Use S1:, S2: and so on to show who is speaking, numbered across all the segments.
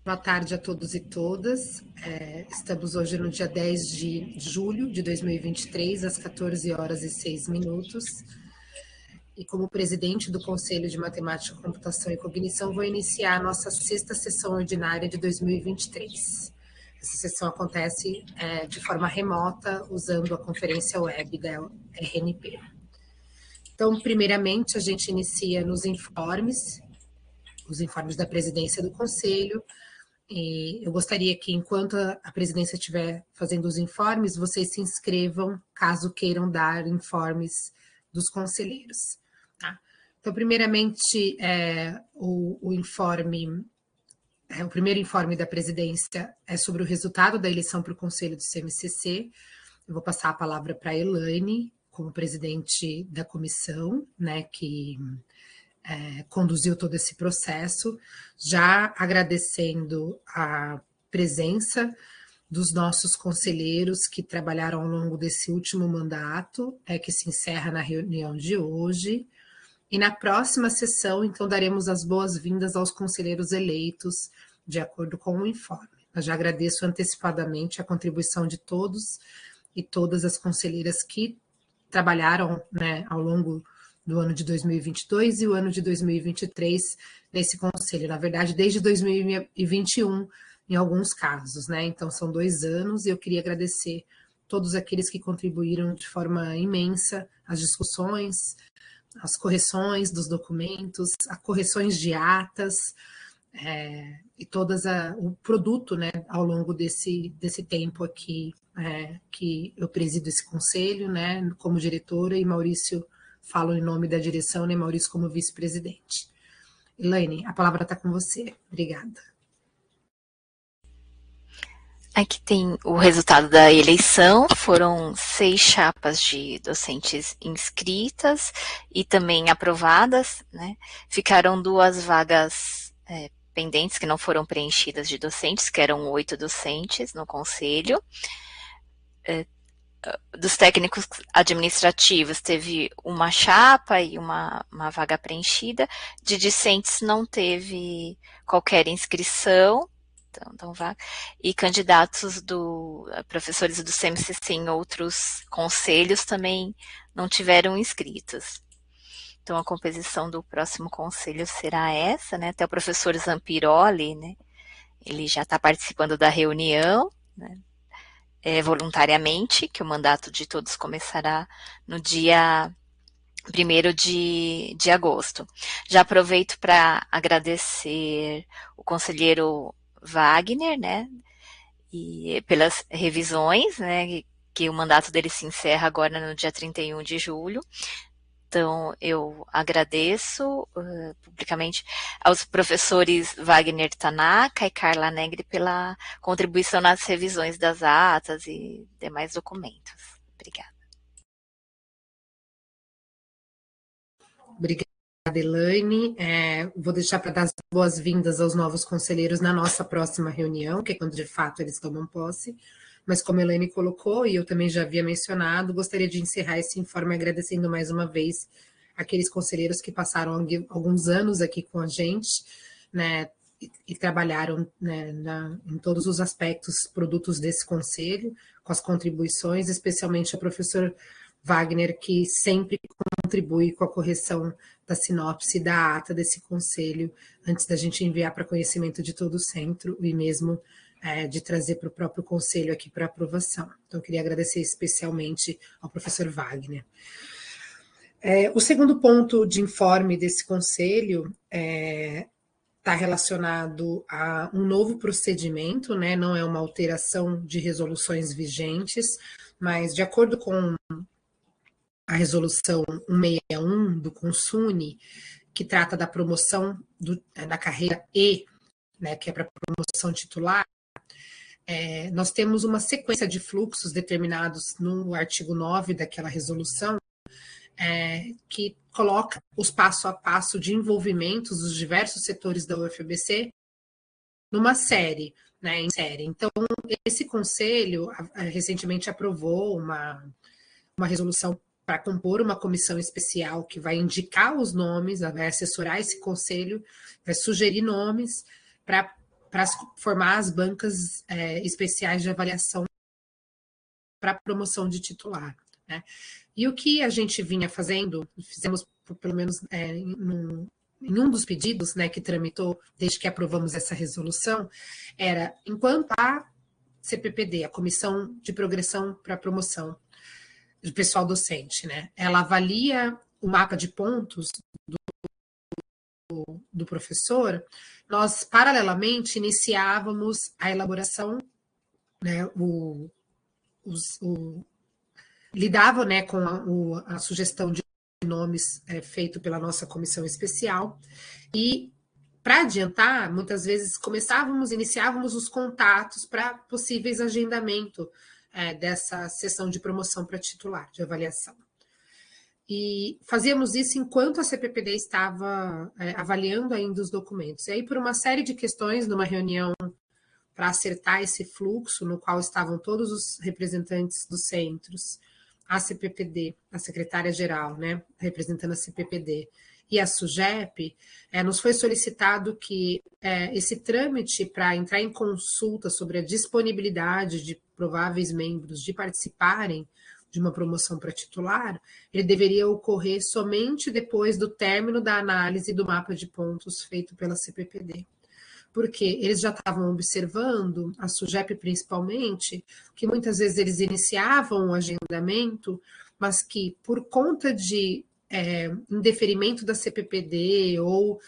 S1: Boa tarde a todos e todas. Estamos hoje no dia 10 de julho de 2023, às 14 horas e 6 minutos. E como presidente do Conselho de Matemática, Computação e Cognição, vou iniciar a nossa sexta sessão ordinária de 2023. Essa sessão acontece de forma remota, usando a conferência web da RNP. Então, primeiramente, a gente inicia nos informes, os informes da presidência do Conselho. E eu gostaria que, enquanto a presidência estiver fazendo os informes, vocês se inscrevam, caso queiram dar informes dos conselheiros. Tá? Então, primeiramente, o primeiro informe da presidência é sobre o resultado da eleição para o Conselho do CMCC. Eu vou passar a palavra para a Elaine, como presidente da comissão, né, que conduziu todo esse processo, já agradecendo a presença dos nossos conselheiros que trabalharam ao longo desse último mandato, que se encerra na reunião de hoje. E na próxima sessão, então, daremos as boas-vindas aos conselheiros eleitos, de acordo com o informe. Eu já agradeço antecipadamente a contribuição de todos e todas as conselheiras que trabalharam, né, ao longo do ano de 2022 e o ano de 2023 nesse conselho. Na verdade, desde 2021, em alguns casos, né? Então, são 2 anos e eu queria agradecer todos aqueles que contribuíram de forma imensa às discussões, às correções dos documentos, às correções de atas, e o produto, né, ao longo desse tempo aqui, que eu presido esse conselho, né, como diretora, e Maurício falo em nome da direção, né, Maurício como vice-presidente. Elaine, a palavra está com você. Obrigada.
S2: Aqui tem o resultado da eleição. Foram 6 chapas de docentes inscritas e também aprovadas, né? Ficaram 2 vagas pendentes que não foram preenchidas de docentes, que eram 8 docentes no conselho. Dos técnicos administrativos, teve uma chapa e uma vaga preenchida. De discentes não teve qualquer inscrição, então vaga. E candidatos professores do CMCC em outros conselhos também não tiveram inscritos. Então, a composição do próximo conselho será essa, né? Até o professor Zampiroli, né? Ele já está participando da reunião, né? Voluntariamente, que o mandato de todos começará no dia 1º de agosto. Já aproveito para agradecer o conselheiro Wagner, né, e pelas revisões, né, que o mandato dele se encerra agora no dia 31 de julho. Então, eu agradeço publicamente aos professores Wagner Tanaka e Carla Negri pela contribuição nas revisões das atas e demais documentos. Obrigada.
S1: Obrigada, Elaine. Vou deixar para dar as boas-vindas aos novos conselheiros na nossa próxima reunião, que é quando de fato eles tomam posse. Mas como a Elaine colocou, e eu também já havia mencionado, gostaria de encerrar esse informe agradecendo mais uma vez aqueles conselheiros que passaram alguns anos aqui com a gente, né, e trabalharam, né, em todos os aspectos, produtos desse conselho, com as contribuições, especialmente ao professor Wagner, que sempre contribui com a correção da sinopse da ata desse conselho, antes da gente enviar para conhecimento de todo o centro, e mesmo de trazer para o próprio conselho aqui para aprovação. Então, eu queria agradecer especialmente ao professor Wagner. O segundo ponto de informe desse conselho está relacionado a um novo procedimento, né? Não é uma alteração de resoluções vigentes, mas de acordo com a resolução 161 do Consune, que trata da promoção da carreira E, né, que é para promoção titular, nós temos uma sequência de fluxos determinados no artigo 9 daquela resolução, que coloca os passo a passo de envolvimentos dos diversos setores da UFABC numa série, né, em série. Então, esse conselho recentemente aprovou uma resolução para compor uma comissão especial que vai indicar os nomes, vai assessorar esse conselho, vai sugerir nomes para para formar as bancas especiais de avaliação para promoção de titular, né? E o que a gente vinha fazendo, fizemos pelo menos em um dos pedidos, né, que tramitou desde que aprovamos essa resolução, era enquanto a CPPD, a Comissão de Progressão para Promoção do Pessoal Docente, né, ela avalia o mapa de pontos do professor, nós paralelamente iniciávamos a elaboração, né, lidava, né, com a sugestão de nomes feito pela nossa comissão especial e, para adiantar, muitas vezes iniciávamos os contatos para possíveis agendamento dessa sessão de promoção para titular, de avaliação. E fazíamos isso enquanto a CPPD estava avaliando ainda os documentos. E aí, por uma série de questões, numa reunião para acertar esse fluxo, no qual estavam todos os representantes dos centros, a CPPD, a secretária-geral, né, representando a CPPD, e a SUGEP, nos foi solicitado que esse trâmite para entrar em consulta sobre a disponibilidade de prováveis membros de participarem de uma promoção para titular, ele deveria ocorrer somente depois do término da análise do mapa de pontos feito pela CPPD. Porque eles já estavam observando, a SUGEP principalmente, que muitas vezes eles iniciavam o agendamento, mas que por conta de indeferimento da CPPD ou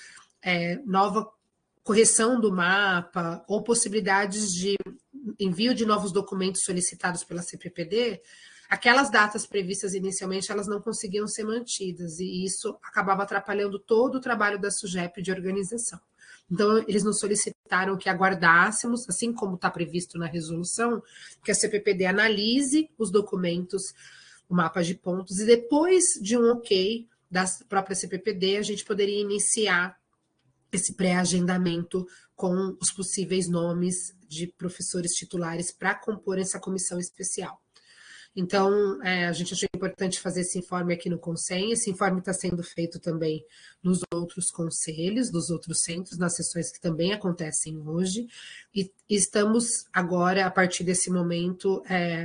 S1: nova correção do mapa ou possibilidades de envio de novos documentos solicitados pela CPPD, aquelas datas previstas inicialmente, elas não conseguiam ser mantidas, e isso acabava atrapalhando todo o trabalho da SUGEP de organização. Então, eles nos solicitaram que aguardássemos, assim como está previsto na resolução, que a CPPD analise os documentos, o mapa de pontos, e depois de um ok da própria CPPD, a gente poderia iniciar esse pré-agendamento com os possíveis nomes de professores titulares para compor essa comissão especial. Então, a gente achou importante fazer esse informe aqui no Conselho. Esse informe está sendo feito também nos outros conselhos, dos outros centros, nas sessões que também acontecem hoje. E estamos agora, a partir desse momento,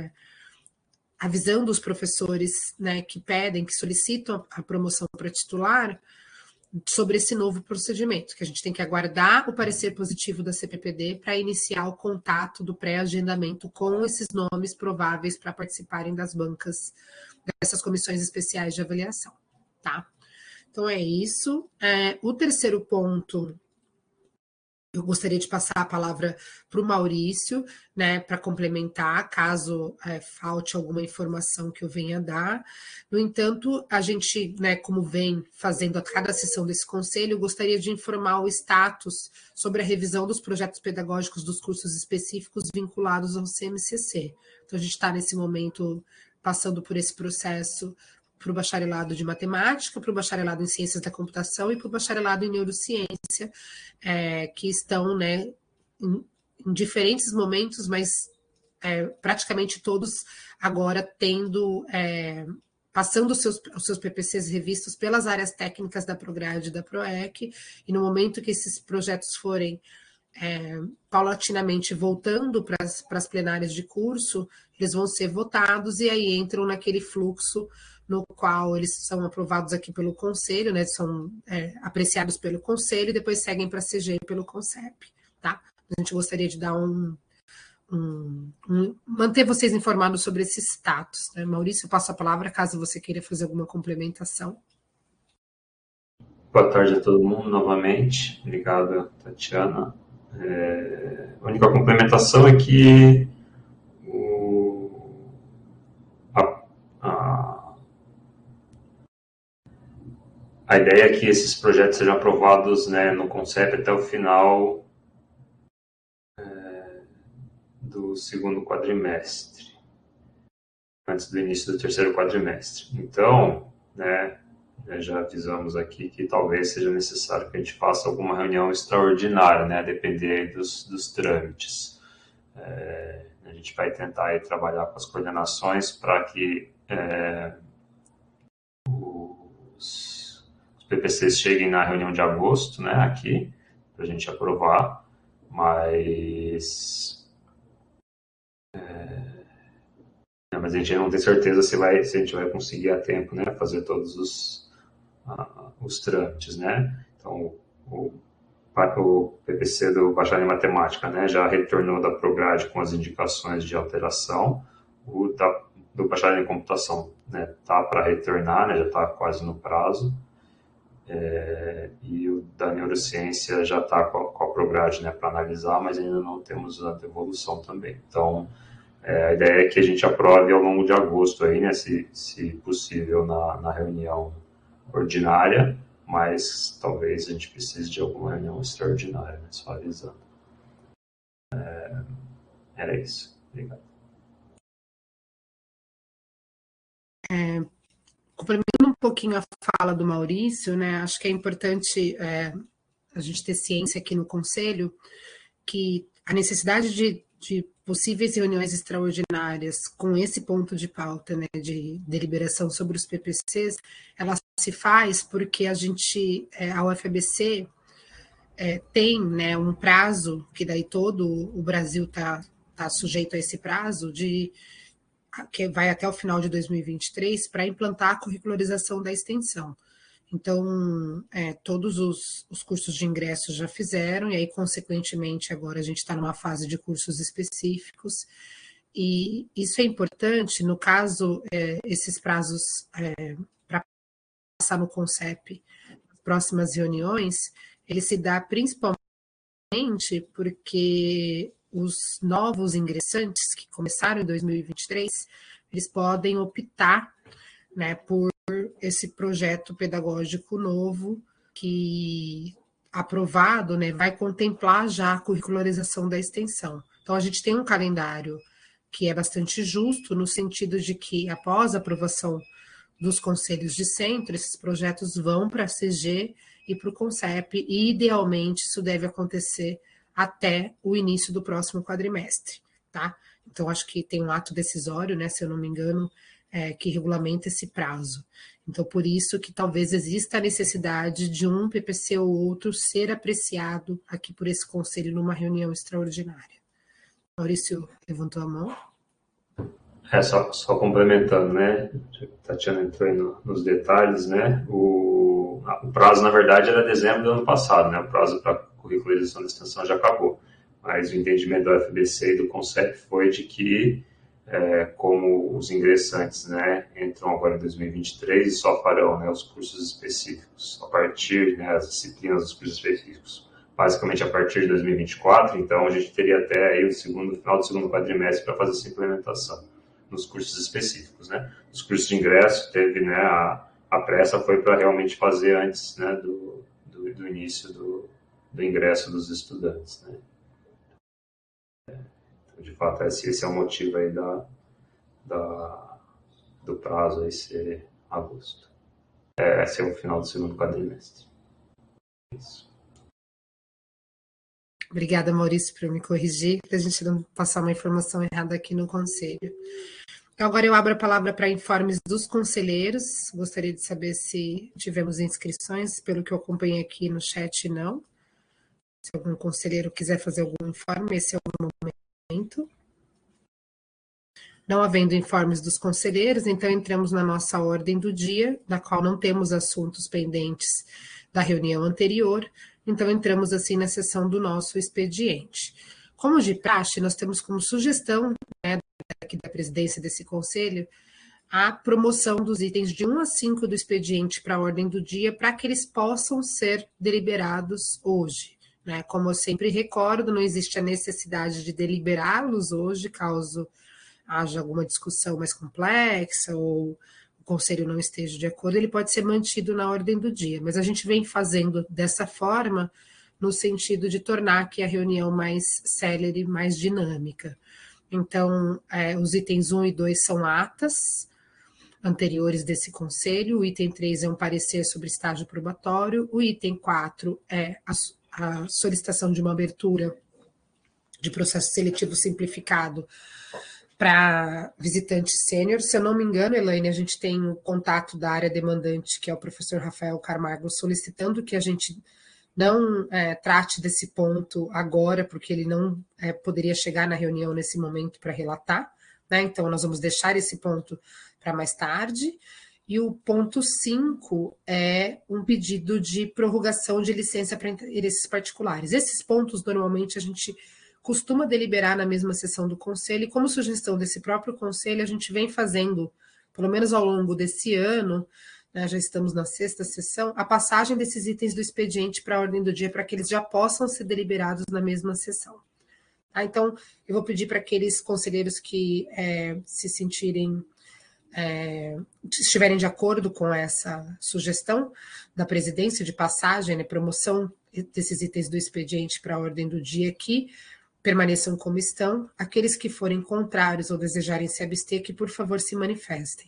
S1: avisando os professores, né, que pedem, que solicitam a promoção para titular, sobre esse novo procedimento, que a gente tem que aguardar o parecer positivo da CPPD para iniciar o contato do pré-agendamento com esses nomes prováveis para participarem das bancas dessas comissões especiais de avaliação, tá? Então é isso. O terceiro ponto, eu gostaria de passar a palavra para o Maurício, né, para complementar, caso falte alguma informação que eu venha dar. No entanto, a gente, né, como vem fazendo a cada sessão desse conselho, gostaria de informar o status sobre a revisão dos projetos pedagógicos dos cursos específicos vinculados ao CMCC. Então, a gente está, nesse momento, passando por esse processo para o bacharelado de matemática, para o bacharelado em ciências da computação e para o bacharelado em neurociência, que estão, né, em diferentes momentos, mas praticamente todos agora passando os seus PPCs revistos pelas áreas técnicas da Prograde e da PROEC, e no momento que esses projetos forem paulatinamente voltando para as plenárias de curso, eles vão ser votados e aí entram naquele fluxo no qual eles são aprovados aqui pelo Conselho, né, são apreciados pelo Conselho e depois seguem para a CG pelo CONCEP, tá? A gente gostaria de dar manter vocês informados sobre esse status, né? Maurício, eu passo a palavra caso você queira fazer alguma complementação.
S3: Boa tarde a todo mundo novamente, obrigado, Tatiana. A única complementação é que a ideia é que esses projetos sejam aprovados, né, no CONCEP até o final do segundo quadrimestre, antes do início do terceiro quadrimestre. Então, né, já avisamos aqui que talvez seja necessário que a gente faça alguma reunião extraordinária, né, a depender dos trâmites. A gente vai tentar aí trabalhar com as coordenações para que os PPCs cheguem na reunião de agosto, né, aqui, para a gente aprovar, mas a gente não tem certeza se a gente vai conseguir a tempo, né, fazer todos os trâmites, né? Então, o PPC do bacharel em matemática, né, já retornou da Prograde com as indicações de alteração. O do bacharel em computação, né, tá para retornar, né, já está quase no prazo. E o da neurociência já está com a Prograde, né, para analisar, mas ainda não temos a devolução também. Então, a ideia é que a gente aprove ao longo de agosto, aí, né, se possível, na reunião ordinária, mas talvez a gente precise de alguma reunião extraordinária, né, só avisando. Era isso. Obrigado.
S1: Complementando um pouquinho a fala do Maurício, né, acho que é importante a gente ter ciência aqui no Conselho que a necessidade de possíveis reuniões extraordinárias com esse ponto de pauta, né, de deliberação sobre os PPCs, ela se faz porque a UFABC tem, né, um prazo, que daí todo o Brasil está sujeito a esse prazo, que vai até o final de 2023, para implantar a curricularização da extensão. Então, todos os cursos de ingresso já fizeram, e aí, consequentemente, agora a gente está numa fase de cursos específicos, e isso é importante, no caso, esses prazos para passar no CONCEP, nas próximas reuniões, ele se dá principalmente porque os novos ingressantes que começaram em 2023, eles podem optar, né, por esse projeto pedagógico novo que, aprovado, né, vai contemplar já a curricularização da extensão. Então, a gente tem um calendário que é bastante justo, no sentido de que, após a aprovação dos conselhos de centro, esses projetos vão para a CG e para o CONCEP, e, idealmente, isso deve acontecer até o início do próximo quadrimestre, tá? Então, acho que tem um ato decisório, né, se eu não me engano, que regulamenta esse prazo. Então, por isso que talvez exista a necessidade de um PPC ou outro ser apreciado aqui por esse conselho numa reunião extraordinária. Maurício levantou a mão.
S3: Só complementando, né? A Tatiana entrou aí nos detalhes, né? O prazo, na verdade, era dezembro do ano passado, né? O prazo para curricularização da extensão já acabou. Mas o entendimento da UFABC e do CONCEP foi de que, como os ingressantes, né, entram agora em 2023 e só farão, né, os cursos específicos a partir, né, as disciplinas dos cursos específicos, basicamente a partir de 2024, então a gente teria até aí o final do segundo quadrimestre para fazer essa implementação nos cursos específicos, né. Os cursos de ingresso teve, né, a pressa foi para realmente fazer antes, né, do início do ingresso dos estudantes, né. De fato, esse é o motivo aí do prazo aí ser agosto. Esse é o final do segundo quadrimestre. Isso.
S1: Obrigada, Maurício, por me corrigir, para a gente não passar uma informação errada aqui no conselho. Então, agora eu abro a palavra para informes dos conselheiros. Gostaria de saber se tivemos inscrições, pelo que eu acompanhei aqui no chat, não. Se algum conselheiro quiser fazer algum informe, esse é o momento. Não havendo informes dos conselheiros, então entramos na nossa ordem do dia, na qual não temos assuntos pendentes da reunião anterior, então entramos assim na sessão do nosso expediente. Como de praxe, nós temos como sugestão, né, aqui da presidência desse conselho, a promoção dos itens de 1 a 5 do expediente para a ordem do dia, para que eles possam ser deliberados hoje. Né? Como eu sempre recordo, não existe a necessidade de deliberá-los hoje, caso haja alguma discussão mais complexa ou o conselho não esteja de acordo, ele pode ser mantido na ordem do dia. Mas a gente vem fazendo dessa forma no sentido de tornar aqui a reunião mais célere, mais dinâmica. Então, os itens 1 e 2 são atas anteriores desse conselho, o item 3 é um parecer sobre estágio probatório, o item 4 é a solicitação de uma abertura de processo seletivo simplificado para visitante sênior. Se eu não me engano, Elaine, a gente tem o contato da área demandante, que é o professor Rafael Camargo, solicitando que a gente não trate desse ponto agora, porque ele não poderia chegar na reunião nesse momento para relatar, né? Então, nós vamos deixar esse ponto para mais tarde. E o ponto 5 é um pedido de prorrogação de licença para interesses particulares. Esses pontos, normalmente, a gente costuma deliberar na mesma sessão do conselho, e como sugestão desse próprio conselho, a gente vem fazendo, pelo menos ao longo desse ano, né, já estamos na sexta sessão, a passagem desses itens do expediente para a ordem do dia, para que eles já possam ser deliberados na mesma sessão. Tá? Então, eu vou pedir para aqueles conselheiros que se sentirem, estiverem de acordo com essa sugestão da presidência de passagem, né, promoção desses itens do expediente para a ordem do dia aqui, permaneçam como estão. Aqueles que forem contrários ou desejarem se abster, que por favor se manifestem.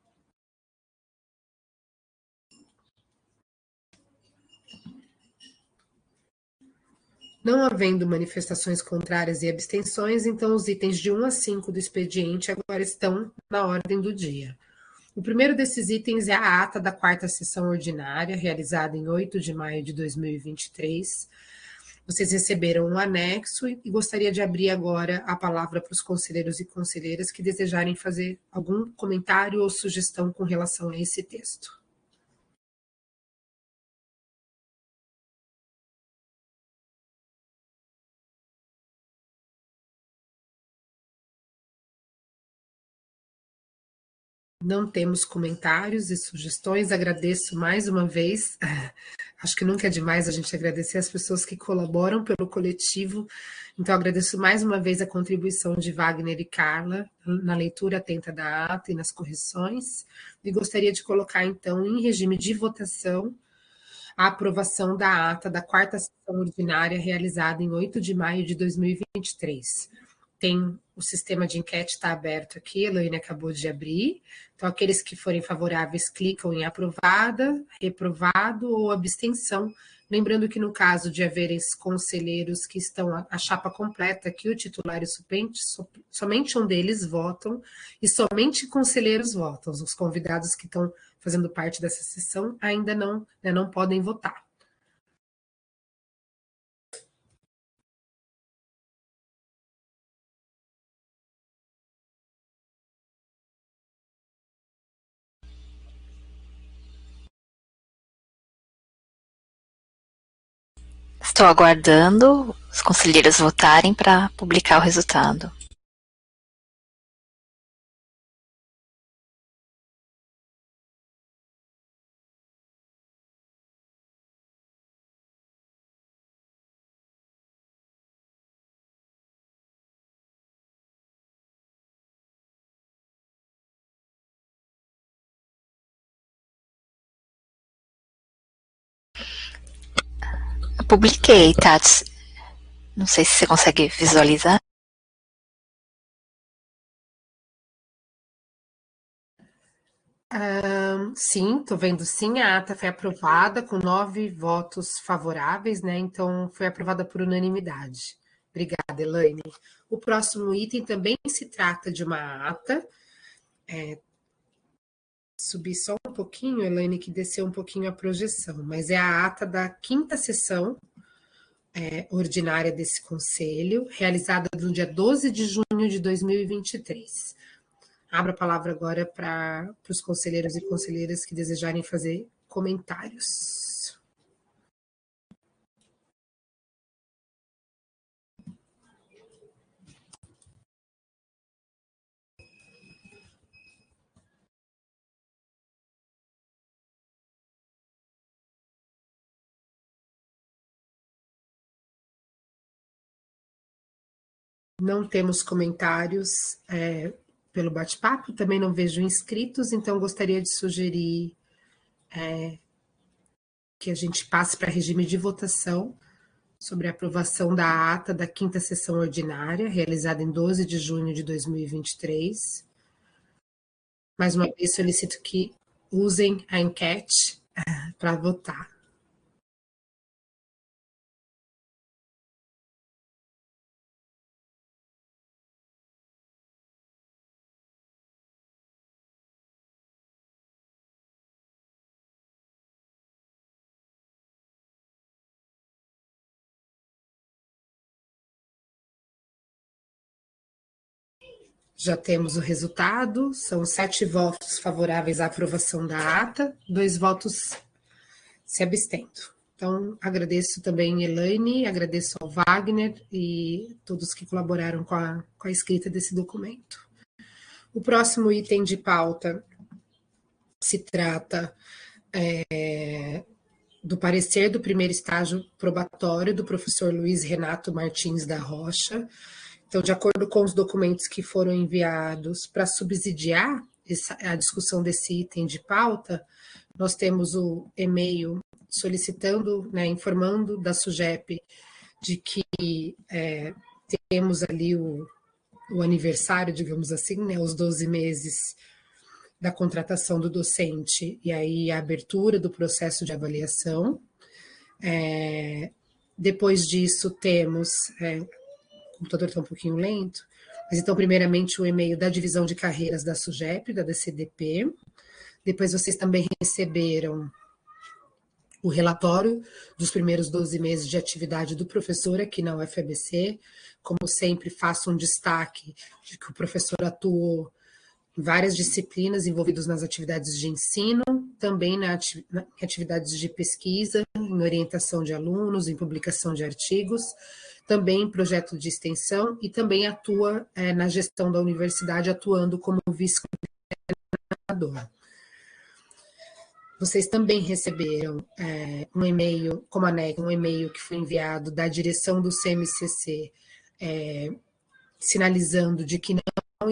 S1: Não havendo manifestações contrárias e abstenções, então os itens de 1 a 5 do expediente agora estão na ordem do dia. O primeiro desses itens é a ata da quarta sessão ordinária, realizada em 8 de maio de 2023. Vocês receberam um anexo e gostaria de abrir agora a palavra para os conselheiros e conselheiras que desejarem fazer algum comentário ou sugestão com relação a esse texto. Não temos comentários e sugestões. Agradeço mais uma vez. Acho que nunca é demais a gente agradecer as pessoas que colaboram pelo coletivo. Então, agradeço mais uma vez a contribuição de Wagner e Carla na leitura atenta da ata e nas correções. E gostaria de colocar, então, em regime de votação, a aprovação da ata da quarta sessão ordinária realizada em 8 de maio de 2023. Tem o sistema de enquete está aberto aqui, a Elaine acabou de abrir. Então, aqueles que forem favoráveis clicam em aprovada, reprovado ou abstenção. Lembrando que no caso de haverem conselheiros que estão a chapa completa, que o titular e o suplente, somente um deles votam e somente conselheiros votam. Os convidados que estão fazendo parte dessa sessão ainda não, né, não podem votar.
S2: Estou aguardando os conselheiros votarem para publicar o resultado. Eu publiquei, Tati. Não sei se você consegue visualizar.
S1: Sim, estou vendo sim, a ata foi aprovada com 9 votos favoráveis, né? Então foi aprovada por unanimidade. Obrigada, Elaine. O próximo item também se trata de uma ata. Subir só um pouquinho, Elaine, que desceu um pouquinho a projeção, mas é a ata da quinta sessão ordinária desse conselho, realizada no dia 12 de junho de 2023. Abro a palavra agora para os conselheiros e conselheiras que desejarem fazer comentários. Não temos comentários pelo bate-papo, também não vejo inscritos, então gostaria de sugerir que a gente passe para regime de votação sobre a aprovação da ata da quinta sessão ordinária, realizada em 12 de junho de 2023. Mais uma vez, solicito que usem a enquete para votar. Já temos o resultado, são 7 votos favoráveis à aprovação da ata, 2 votos se abstendo. Então, agradeço também a Elaine, agradeço ao Wagner e todos que colaboraram com a escrita desse documento. O próximo item de pauta se trata do parecer do primeiro estágio probatório do professor Luiz Renato Martins da Rocha. Então, de acordo com os documentos que foram enviados para subsidiar a discussão desse item de pauta, nós temos o e-mail solicitando, né, informando da SUGEP de que temos ali o aniversário, digamos assim, né, os 12 meses da contratação do docente e aí a abertura do processo de avaliação. Depois disso temos, o computador está um pouquinho lento, mas então primeiramente o e-mail da divisão de carreiras da SUGEP, da DCDP, depois vocês também receberam o relatório dos primeiros 12 meses de atividade do professor aqui na UFABC. Como sempre, faço um destaque de que o professor atuou em várias disciplinas envolvidas nas atividades de ensino, também em atividades de pesquisa, em orientação de alunos, em publicação de artigos, também em projeto de extensão e também atua na gestão da universidade, atuando como vice-coordenador. Vocês também receberam um e-mail, como anexo, um e-mail que foi enviado da direção do CMCC, sinalizando de que não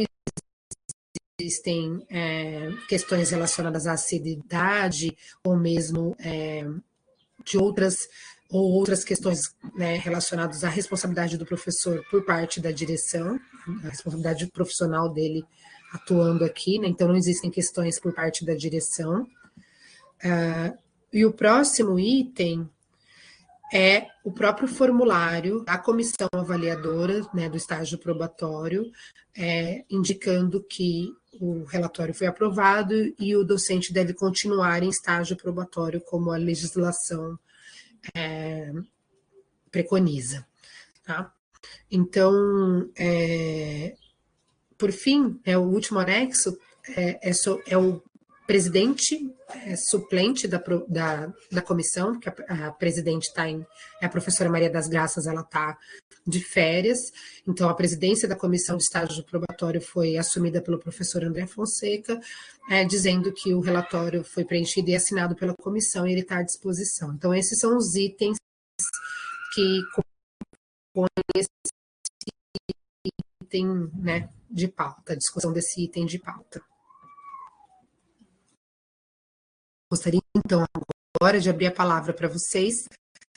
S1: existem questões relacionadas à assiduidade ou mesmo de outras questões, né, relacionadas à responsabilidade do professor por parte da direção, a responsabilidade profissional dele atuando aqui, né? Então não existem questões por parte da direção. E o próximo item é o próprio formulário da comissão avaliadora, né, do estágio probatório, indicando que o relatório foi aprovado e o docente deve continuar em estágio probatório, como a legislação preconiza. Tá? Então, por fim, o último anexo é o presidente suplente da comissão, que a presidente é a professora Maria das Graças, ela está de férias, então a presidência da comissão de estágio probatório foi assumida pelo professor André Fonseca, dizendo que o relatório foi preenchido e assinado pela comissão e ele está à disposição. Então, esses são os itens que compõem esse item, né, de pauta, a discussão desse item de pauta. Gostaria, então, agora de abrir a palavra para vocês,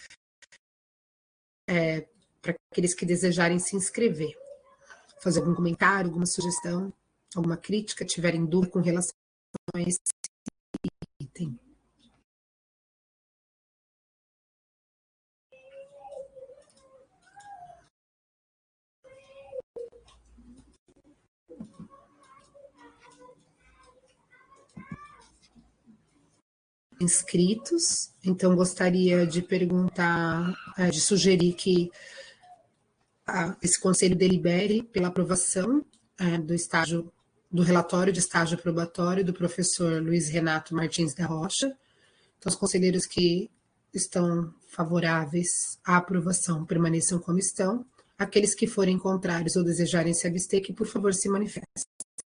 S1: para aqueles que desejarem se inscrever, fazer algum comentário, alguma sugestão, alguma crítica, tiverem dúvida com relação a esse item. Inscritos, então gostaria de perguntar, de sugerir que esse conselho delibere pela aprovação do relatório de estágio probatório do professor Luiz Renato Martins da Rocha. Então, os conselheiros que estão favoráveis à aprovação permaneçam como estão. Aqueles que forem contrários ou desejarem se abster, que por favor se manifestem.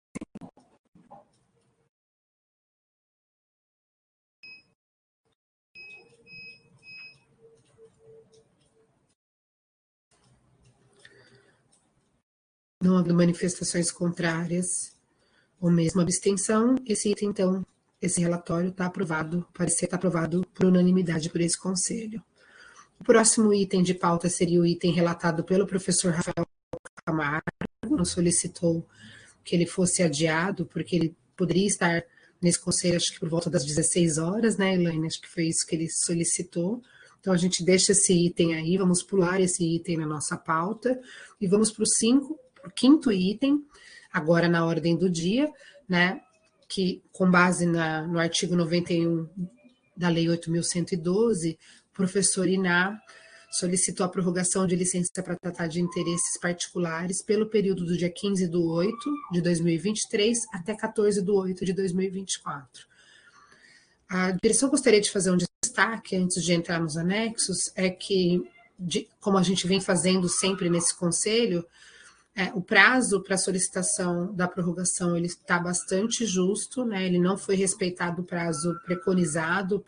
S1: Não havendo manifestações contrárias ou mesmo abstenção, esse item, então, esse relatório está aprovado, o parecer está aprovado por unanimidade por esse conselho. O próximo item de pauta seria o item relatado pelo professor Rafael Camargo, nos solicitou que ele fosse adiado, porque ele poderia estar nesse conselho, acho que por volta das 16 horas, né, Elaine? Acho que foi isso que ele solicitou. Então, a gente deixa esse item aí, vamos pular esse item na nossa pauta e vamos para o quinto item, agora na ordem do dia, né, que com base no artigo 91 da Lei 8.112, o professor Iná solicitou a prorrogação de licença para tratar de interesses particulares pelo período do dia 15/8 de 2023 até 14/8 de 2024. A direção gostaria de fazer um destaque, antes de entrar nos anexos, é que, como a gente vem fazendo sempre nesse conselho, o prazo para solicitação da prorrogação ele está bastante justo, né? Ele não foi respeitado o prazo preconizado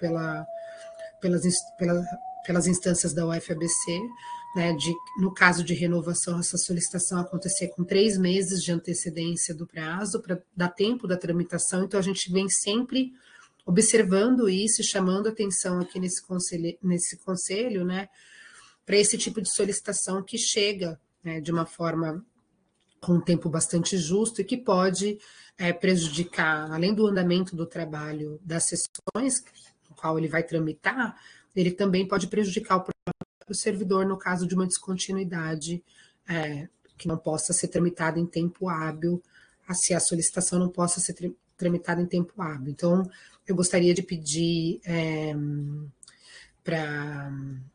S1: pelas instâncias da UFABC, né? No caso de renovação, essa solicitação acontecer com 3 meses de antecedência do prazo, para dar tempo da tramitação. Então, a gente vem sempre observando isso e chamando atenção aqui nesse conselho, né? Para esse tipo de solicitação que chega, né, de uma forma com um tempo bastante justo e que pode prejudicar, além do andamento do trabalho das sessões, no qual ele vai tramitar, ele também pode prejudicar o próprio servidor no caso de uma descontinuidade que não possa ser tramitada em tempo hábil, se a solicitação não possa ser tramitada em tempo hábil. Então, eu gostaria de pedir para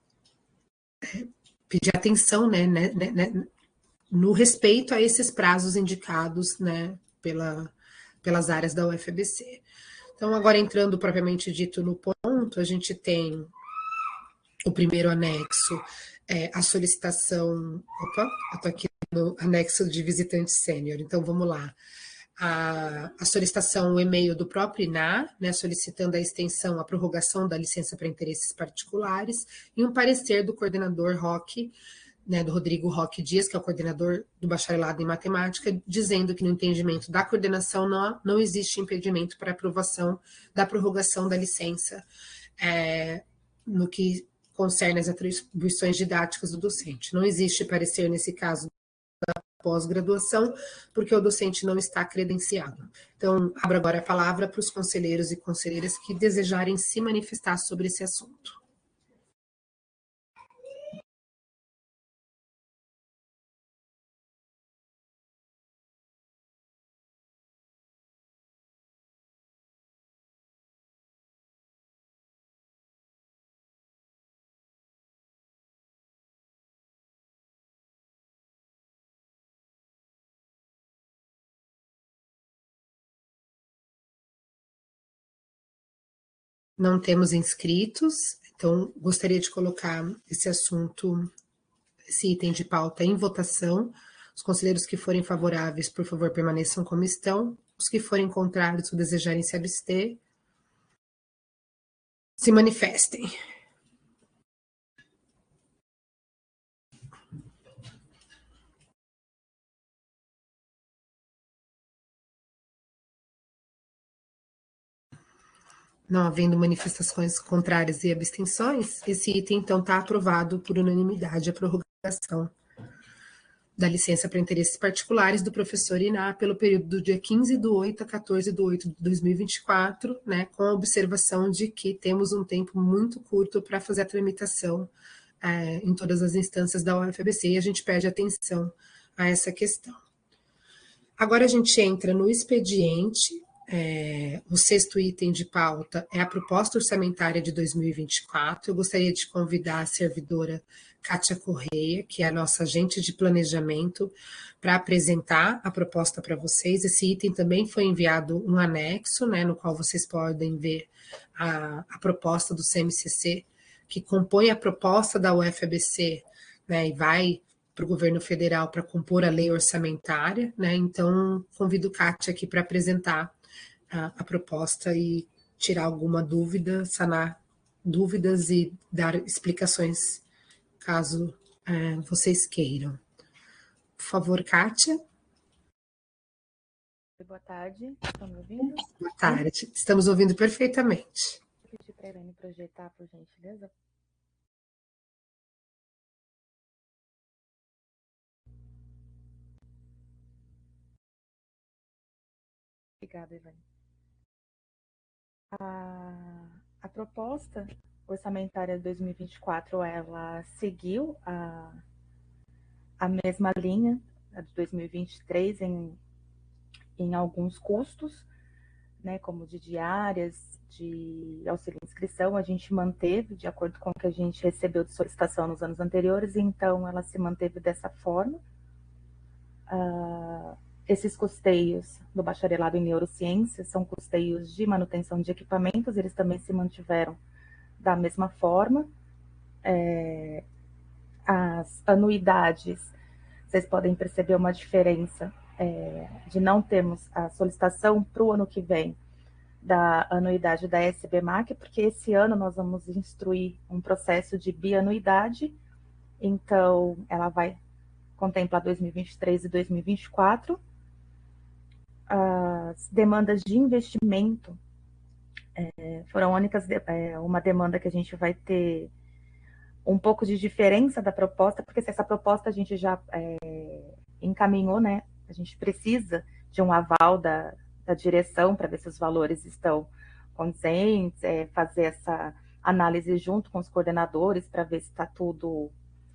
S1: pedir atenção, né, no respeito a esses prazos indicados, né, pelas áreas da UFABC. Então, agora entrando propriamente dito no ponto, a gente tem o primeiro anexo, a solicitação. Opa, eu estou aqui no anexo de visitante sênior, então vamos lá. A solicitação, o e-mail do próprio INAH, né, solicitando a extensão, a prorrogação da licença para interesses particulares, e um parecer do coordenador Roque, né, do Rodrigo Roque Dias, que é o coordenador do bacharelado em matemática, dizendo que no entendimento da coordenação não existe impedimento para aprovação da prorrogação da licença no que concerne as atribuições didáticas do docente. Não existe parecer nesse caso da pós-graduação, porque o docente não está credenciado. Então, abro agora a palavra para os conselheiros e conselheiras que desejarem se manifestar sobre esse assunto. Não temos inscritos, então gostaria de colocar esse assunto, esse item de pauta em votação. Os conselheiros que forem favoráveis, por favor, permaneçam como estão. Os que forem contrários ou desejarem se abster, se manifestem. Não havendo manifestações contrárias e abstenções, esse item, então, está aprovado por unanimidade, a prorrogação da licença para interesses particulares do professor Iná pelo período do dia 15/8 a 14/8 de 2024, né, com a observação de que temos um tempo muito curto para fazer a tramitação em todas as instâncias da UFABC, e a gente pede atenção a essa questão. Agora a gente entra no expediente. O 6º item de pauta é a proposta orçamentária de 2024. Eu gostaria de convidar a servidora Kátia Correia, que é a nossa agente de planejamento, para apresentar a proposta para vocês. Esse item também foi enviado um anexo, né, no qual vocês podem ver a proposta do CMCC, que compõe a proposta da UFABC, né, e vai para o governo federal para compor a lei orçamentária, né? Então, convido Kátia aqui para apresentar a proposta e tirar alguma dúvida, sanar dúvidas e dar explicações, caso vocês queiram. Por favor, Kátia.
S4: Boa tarde, estão me ouvindo?
S1: Boa tarde, estamos ouvindo perfeitamente.
S4: Vou pedir para a Elaine projetar, por gentileza. Obrigada, Elaine. A proposta orçamentária de 2024, ela seguiu a mesma linha a de 2023 em alguns custos, né, como de diárias, de auxílio de inscrição, a gente manteve de acordo com o que a gente recebeu de solicitação nos anos anteriores, então ela se manteve dessa forma. Esses custeios do bacharelado em neurociências são custeios de manutenção de equipamentos, eles também se mantiveram da mesma forma. As anuidades, vocês podem perceber uma diferença de não termos a solicitação para o ano que vem da anuidade da SBMAC, porque esse ano nós vamos instruir um processo de bianuidade, então ela vai contemplar 2023 e 2024. As demandas de investimento foram únicas, uma demanda que a gente vai ter um pouco de diferença da proposta, porque se essa proposta a gente já encaminhou, né? A gente precisa de um aval da direção para ver se os valores estão condizentes, fazer essa análise junto com os coordenadores para ver se está tudo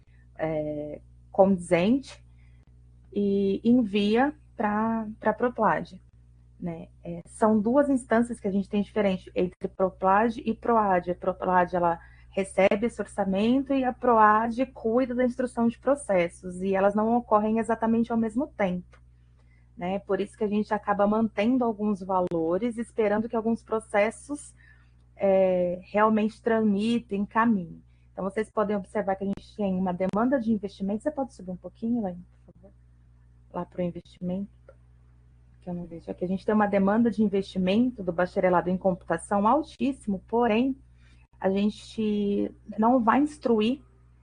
S4: condizente e envia para a Proplad. Né? São duas instâncias que a gente tem diferente entre Proplad e Proad. A Proplad, ela recebe esse orçamento e a Proad cuida da instrução de processos, e elas não ocorrem exatamente ao mesmo tempo. Né? Por isso que a gente acaba mantendo alguns valores, esperando que alguns processos realmente tramitem, caminhem. Então, vocês podem observar que a gente tem uma demanda de investimento. Você pode subir um pouquinho, Elaine, por favor? Lá para o investimento, que eu não vejo aqui. A gente tem uma demanda de investimento do bacharelado em computação altíssimo, porém, a gente não vai instruir.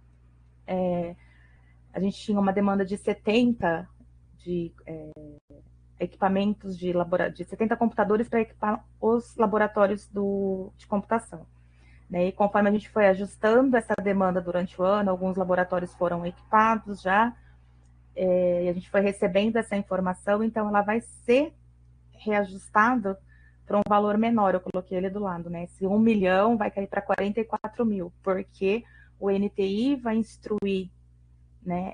S4: A gente tinha uma demanda de 70 equipamentos de 70 computadores para equipar os laboratórios de computação. Né? E conforme a gente foi ajustando essa demanda durante o ano, alguns laboratórios foram equipados já, e a gente foi recebendo essa informação, então ela vai ser reajustada para um valor menor. Eu coloquei ele do lado, né? Esse 1 milhão vai cair para 44 mil, porque o NTI vai instruir, né,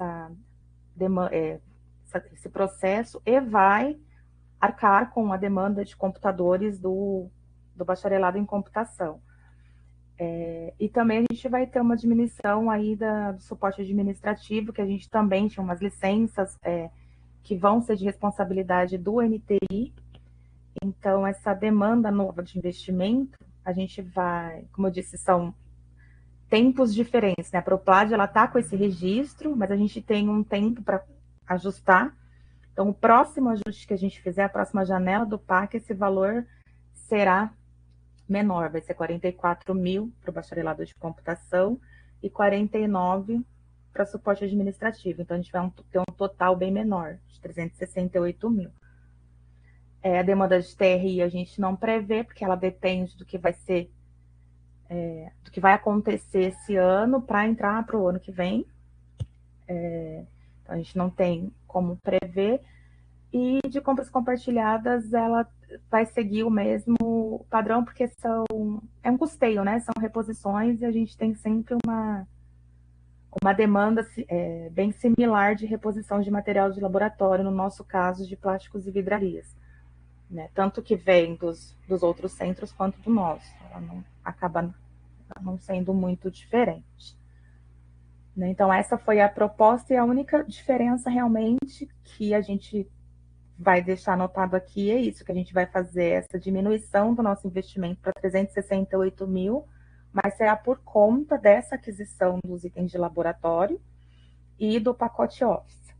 S4: esse processo e vai arcar com a demanda de computadores do bacharelado em computação. E também a gente vai ter uma diminuição aí do suporte administrativo, que a gente também tinha umas licenças que vão ser de responsabilidade do NTI. Então, essa demanda nova de investimento, a gente vai, como eu disse, são tempos diferentes, né? A Proplad, ela está com esse registro, mas a gente tem um tempo para ajustar. Então, o próximo ajuste que a gente fizer, a próxima janela do PAC, esse valor será menor, vai ser 44 mil para o bacharelado de computação e 49 para suporte administrativo. Então, a gente vai ter um total bem menor, de 368 mil. A demanda de TRI a gente não prevê, porque ela depende do que vai ser, do que vai acontecer esse ano para entrar para o ano que vem. Então, a gente não tem como prever. E de compras compartilhadas, ela vai seguir o mesmo padrão, porque é um custeio, né? São reposições e a gente tem sempre uma demanda bem similar de reposição de material de laboratório, no nosso caso, de plásticos e vidrarias. Né? Tanto que vem dos outros centros quanto do nosso. Ela acaba não sendo muito diferente. Né? Então, essa foi a proposta, e a única diferença realmente que a gente vai deixar anotado aqui é isso, que a gente vai fazer essa diminuição do nosso investimento para 368 mil, mas será por conta dessa aquisição dos itens de laboratório e do pacote Office.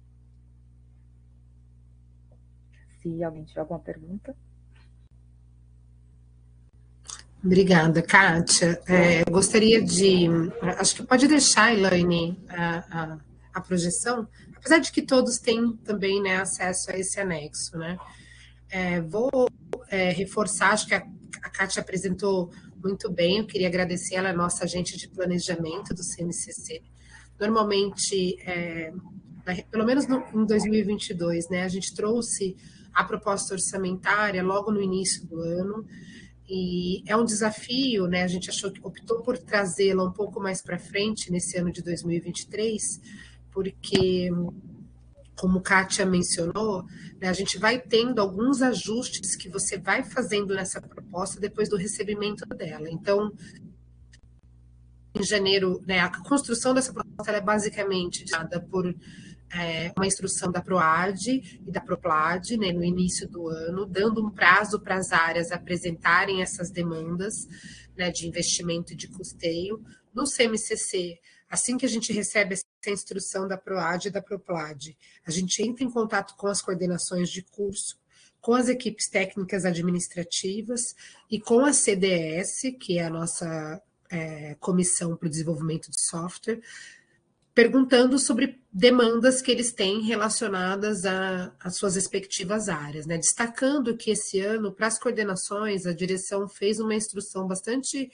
S4: Se alguém tiver alguma pergunta.
S1: Obrigada, Kátia. Eu gostaria de... Acho que pode deixar, Elaine, a projeção, apesar de que todos têm também, né, acesso a esse anexo. Né? Vou reforçar, acho que a Kátia apresentou muito bem, eu queria agradecer, ela é nossa agente de planejamento do CNCC. Normalmente, pelo menos em 2022, né, a gente trouxe a proposta orçamentária logo no início do ano, e é um desafio, né? A gente optou por trazê-la um pouco mais para frente nesse ano de 2023, porque como Kátia mencionou, né, a gente vai tendo alguns ajustes que você vai fazendo nessa proposta depois do recebimento dela. Então, em janeiro, né, a construção dessa proposta é basicamente dada por uma instrução da PROAD e da PROPLAD, né, no início do ano, dando um prazo para as áreas apresentarem essas demandas, né, de investimento e de custeio. No CMCC, assim que a gente recebe essa instrução da PROAD e da PROPLAD, a gente entra em contato com as coordenações de curso, com as equipes técnicas administrativas e com a CDS, que é a nossa Comissão para o Desenvolvimento de Software, perguntando sobre demandas que eles têm relacionadas às suas respectivas áreas, né? Destacando que esse ano, para as coordenações, a direção fez uma instrução bastante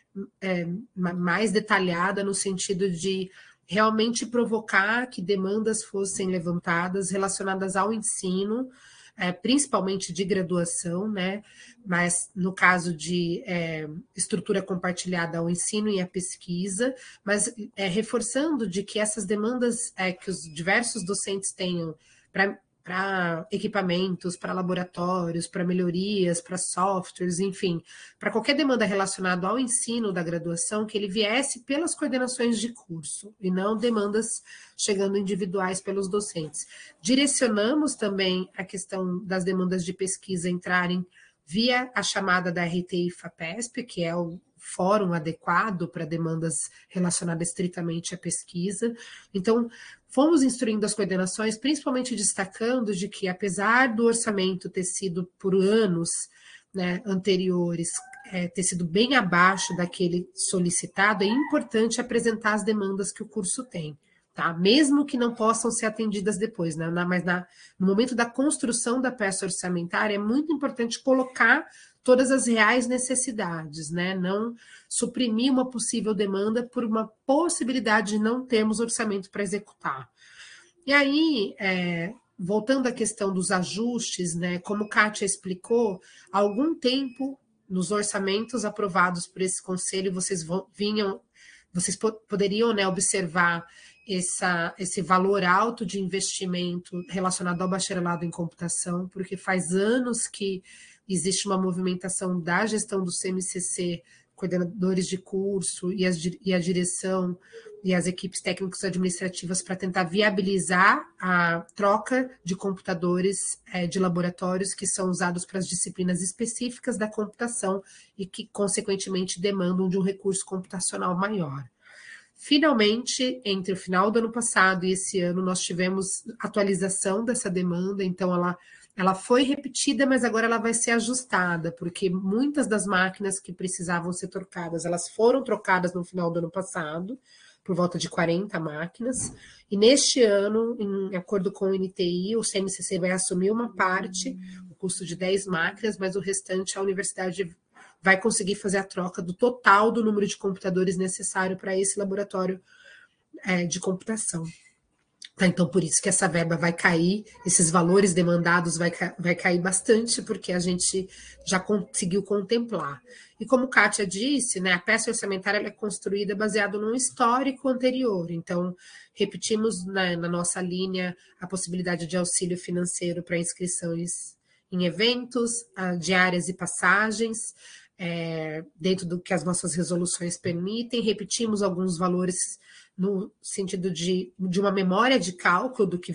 S1: mais detalhada no sentido de realmente provocar que demandas fossem levantadas relacionadas ao ensino, principalmente de graduação, né? Mas no caso de estrutura compartilhada ao ensino e à pesquisa, mas reforçando de que essas demandas que os diversos docentes tenham para equipamentos, para laboratórios, para melhorias, para softwares, enfim, para qualquer demanda relacionada ao ensino da graduação, que ele viesse pelas coordenações de curso e não demandas chegando individuais pelos docentes. Direcionamos também a questão das demandas de pesquisa entrarem via a chamada da RTI-FAPESP, que é o fórum adequado para demandas relacionadas estritamente à pesquisa. Então, fomos instruindo as coordenações, principalmente destacando de que, apesar do orçamento ter sido por anos, né, anteriores, ter sido bem abaixo daquele solicitado, é importante apresentar as demandas que o curso tem. Tá? Mesmo que não possam ser atendidas depois, né? Mas no momento da construção da peça orçamentária, é muito importante colocar todas as reais necessidades, né? Não suprimir uma possível demanda por uma possibilidade de não termos orçamento para executar. E aí, voltando à questão dos ajustes, né? Como Kátia explicou, há algum tempo, nos orçamentos aprovados por esse conselho, vocês poderiam, né, observar esse valor alto de investimento relacionado ao bacharelado em computação, porque faz anos que existe uma movimentação da gestão do CMCC, coordenadores de curso e a direção e as equipes técnicas administrativas para tentar viabilizar a troca de computadores de laboratórios que são usados para as disciplinas específicas da computação e que, consequentemente, demandam de um recurso computacional maior. Finalmente, entre o final do ano passado e esse ano, nós tivemos atualização dessa demanda, então ela foi repetida, mas agora ela vai ser ajustada, porque muitas das máquinas que precisavam ser trocadas, elas foram trocadas no final do ano passado, por volta de 40 máquinas, e neste ano, em acordo com o NTI, o CMCC vai assumir uma parte, o custo de 10 máquinas, mas o restante a universidade vai conseguir fazer a troca do total do número de computadores necessário para esse laboratório de computação. Tá, então, por isso que essa verba vai cair, esses valores demandados vai cair bastante, porque a gente já conseguiu contemplar. E como Kátia disse, né, a peça orçamentária ela é construída baseado num histórico anterior. Então, repetimos na nossa linha a possibilidade de auxílio financeiro para inscrições em eventos, diárias e passagens, dentro do que as nossas resoluções permitem. Repetimos alguns valores no sentido de uma memória de cálculo do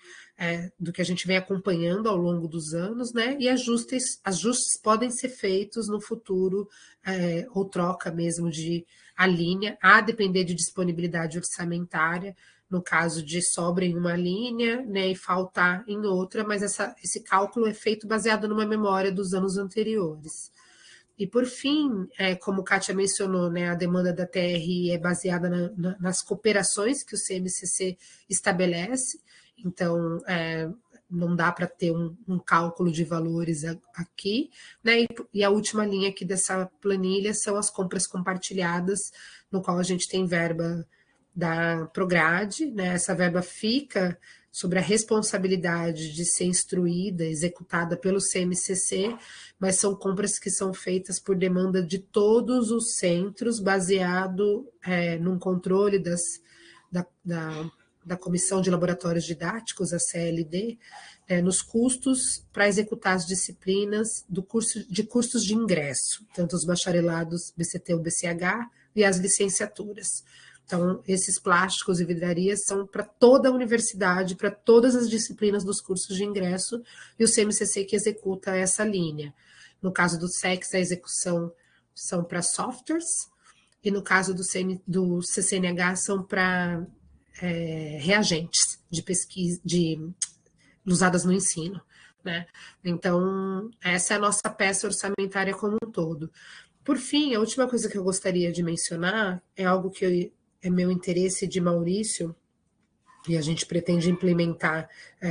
S1: que a gente vem acompanhando ao longo dos anos, né? E ajustes podem ser feitos no futuro, ou troca mesmo a linha, a depender de disponibilidade orçamentária, no caso de sobra em uma linha, né, e faltar em outra, mas esse cálculo é feito baseado numa memória dos anos anteriores. E, por fim, como Kátia mencionou, né, a demanda da TRI é baseada nas cooperações que o CMCC estabelece, então não dá para ter um cálculo de valores aqui, né, e a última linha aqui dessa planilha são as compras compartilhadas, no qual a gente tem verba da Prograde, né, essa verba fica sobre a responsabilidade de ser instruída, executada pelo CMCC, mas são compras que são feitas por demanda de todos os centros, baseado num controle da Comissão de Laboratórios Didáticos, a CLD, nos custos para executar as disciplinas de cursos de ingresso, tanto os bacharelados BCT ou BCH e as licenciaturas. Então, esses plásticos e vidrarias são para toda a universidade, para todas as disciplinas dos cursos de ingresso, e o CMCC que executa essa linha. No caso do SEX, a execução são para softwares, e no caso do CCNH são para reagentes de pesquisa, usadas no ensino, né? Então, essa é a nossa peça orçamentária como um todo. Por fim, a última coisa que eu gostaria de mencionar é algo que é meu interesse de Maurício, e a gente pretende implementar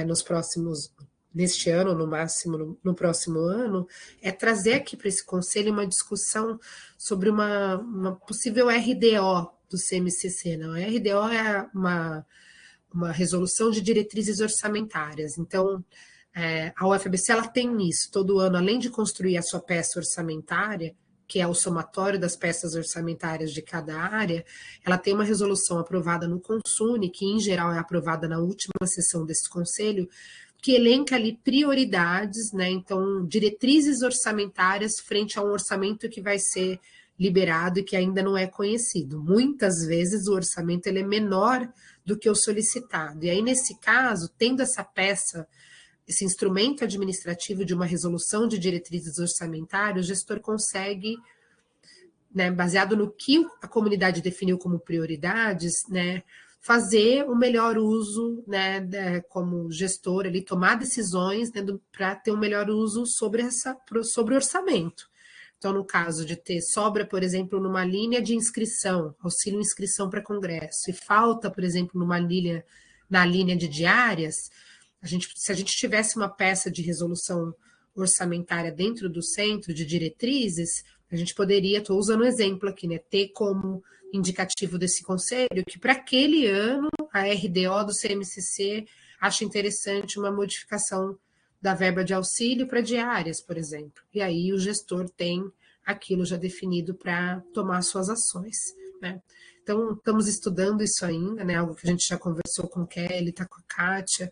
S1: neste ano, no máximo no próximo ano, é trazer aqui para esse conselho uma discussão sobre uma possível RDO do CMCC. Não? A RDO é uma resolução de diretrizes orçamentárias. Então, a UFABC ela tem isso, todo ano, além de construir a sua peça orçamentária, que é o somatório das peças orçamentárias de cada área, ela tem uma resolução aprovada no Consune, que em geral é aprovada na última sessão desse conselho, que elenca ali prioridades, né? Então, diretrizes orçamentárias frente a um orçamento que vai ser liberado e que ainda não é conhecido. Muitas vezes o orçamento ele é menor do que o solicitado. E aí, nesse caso, tendo essa peça, esse instrumento administrativo de uma resolução de diretrizes orçamentárias, o gestor consegue, né, baseado no que a comunidade definiu como prioridades, né, fazer o melhor uso, né, como gestor, ali, tomar decisões, né, para ter um melhor uso sobre o orçamento. Então, no caso de ter sobra, por exemplo, numa linha de inscrição, auxílio inscrição para congresso, e falta, por exemplo, na linha de diárias, se a gente tivesse uma peça de resolução orçamentária dentro do centro de diretrizes, a gente poderia, estou usando um exemplo aqui, né, ter como indicativo desse conselho que para aquele ano a RDO do CMCC acha interessante uma modificação da verba de auxílio para diárias, por exemplo. E aí o gestor tem aquilo já definido para tomar suas ações, né? Então, estamos estudando isso ainda, né? Algo que a gente já conversou com o Kelly, está com a Kátia,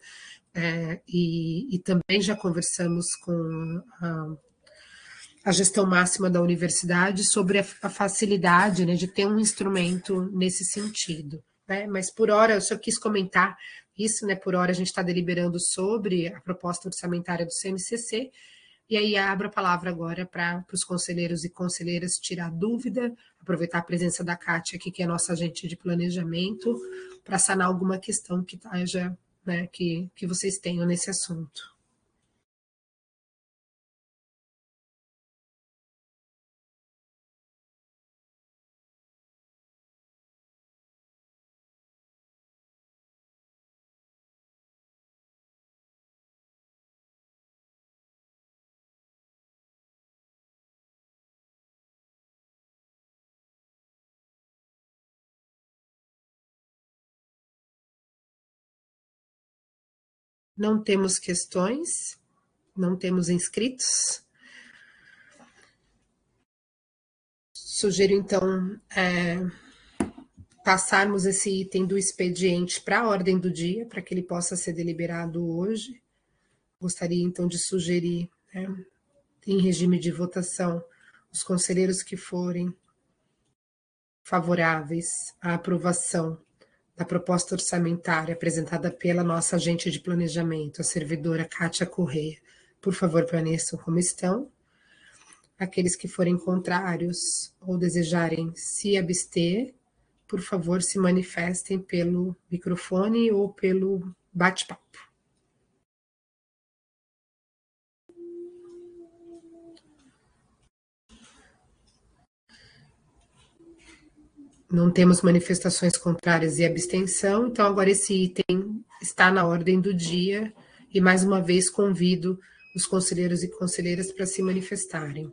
S1: e também já conversamos com a gestão máxima da universidade sobre a facilidade, né, de ter um instrumento nesse sentido. Né? Mas, por hora, eu só quis comentar isso, né? Por hora, a gente está deliberando sobre a proposta orçamentária do CMCC, e aí abro a palavra agora para os conselheiros e conselheiras tirar dúvida, aproveitar a presença da Kátia aqui, que é a nossa agente de planejamento, para sanar alguma questão que haja, né, que vocês tenham nesse assunto. Não temos questões, não temos inscritos. Sugiro, então, passarmos esse item do expediente para a ordem do dia, para que ele possa ser deliberado hoje. Gostaria, então, de sugerir, né, em regime de votação, os conselheiros que forem favoráveis à aprovação da proposta orçamentária apresentada pela nossa agente de planejamento, a servidora Kátia Correia. Por favor, permaneçam como estão. Aqueles que forem contrários ou desejarem se abster, por favor, se manifestem pelo microfone ou pelo bate-papo. Não temos manifestações contrárias e abstenção, então agora esse item está na ordem do dia e, mais uma vez, convido os conselheiros e conselheiras para se manifestarem.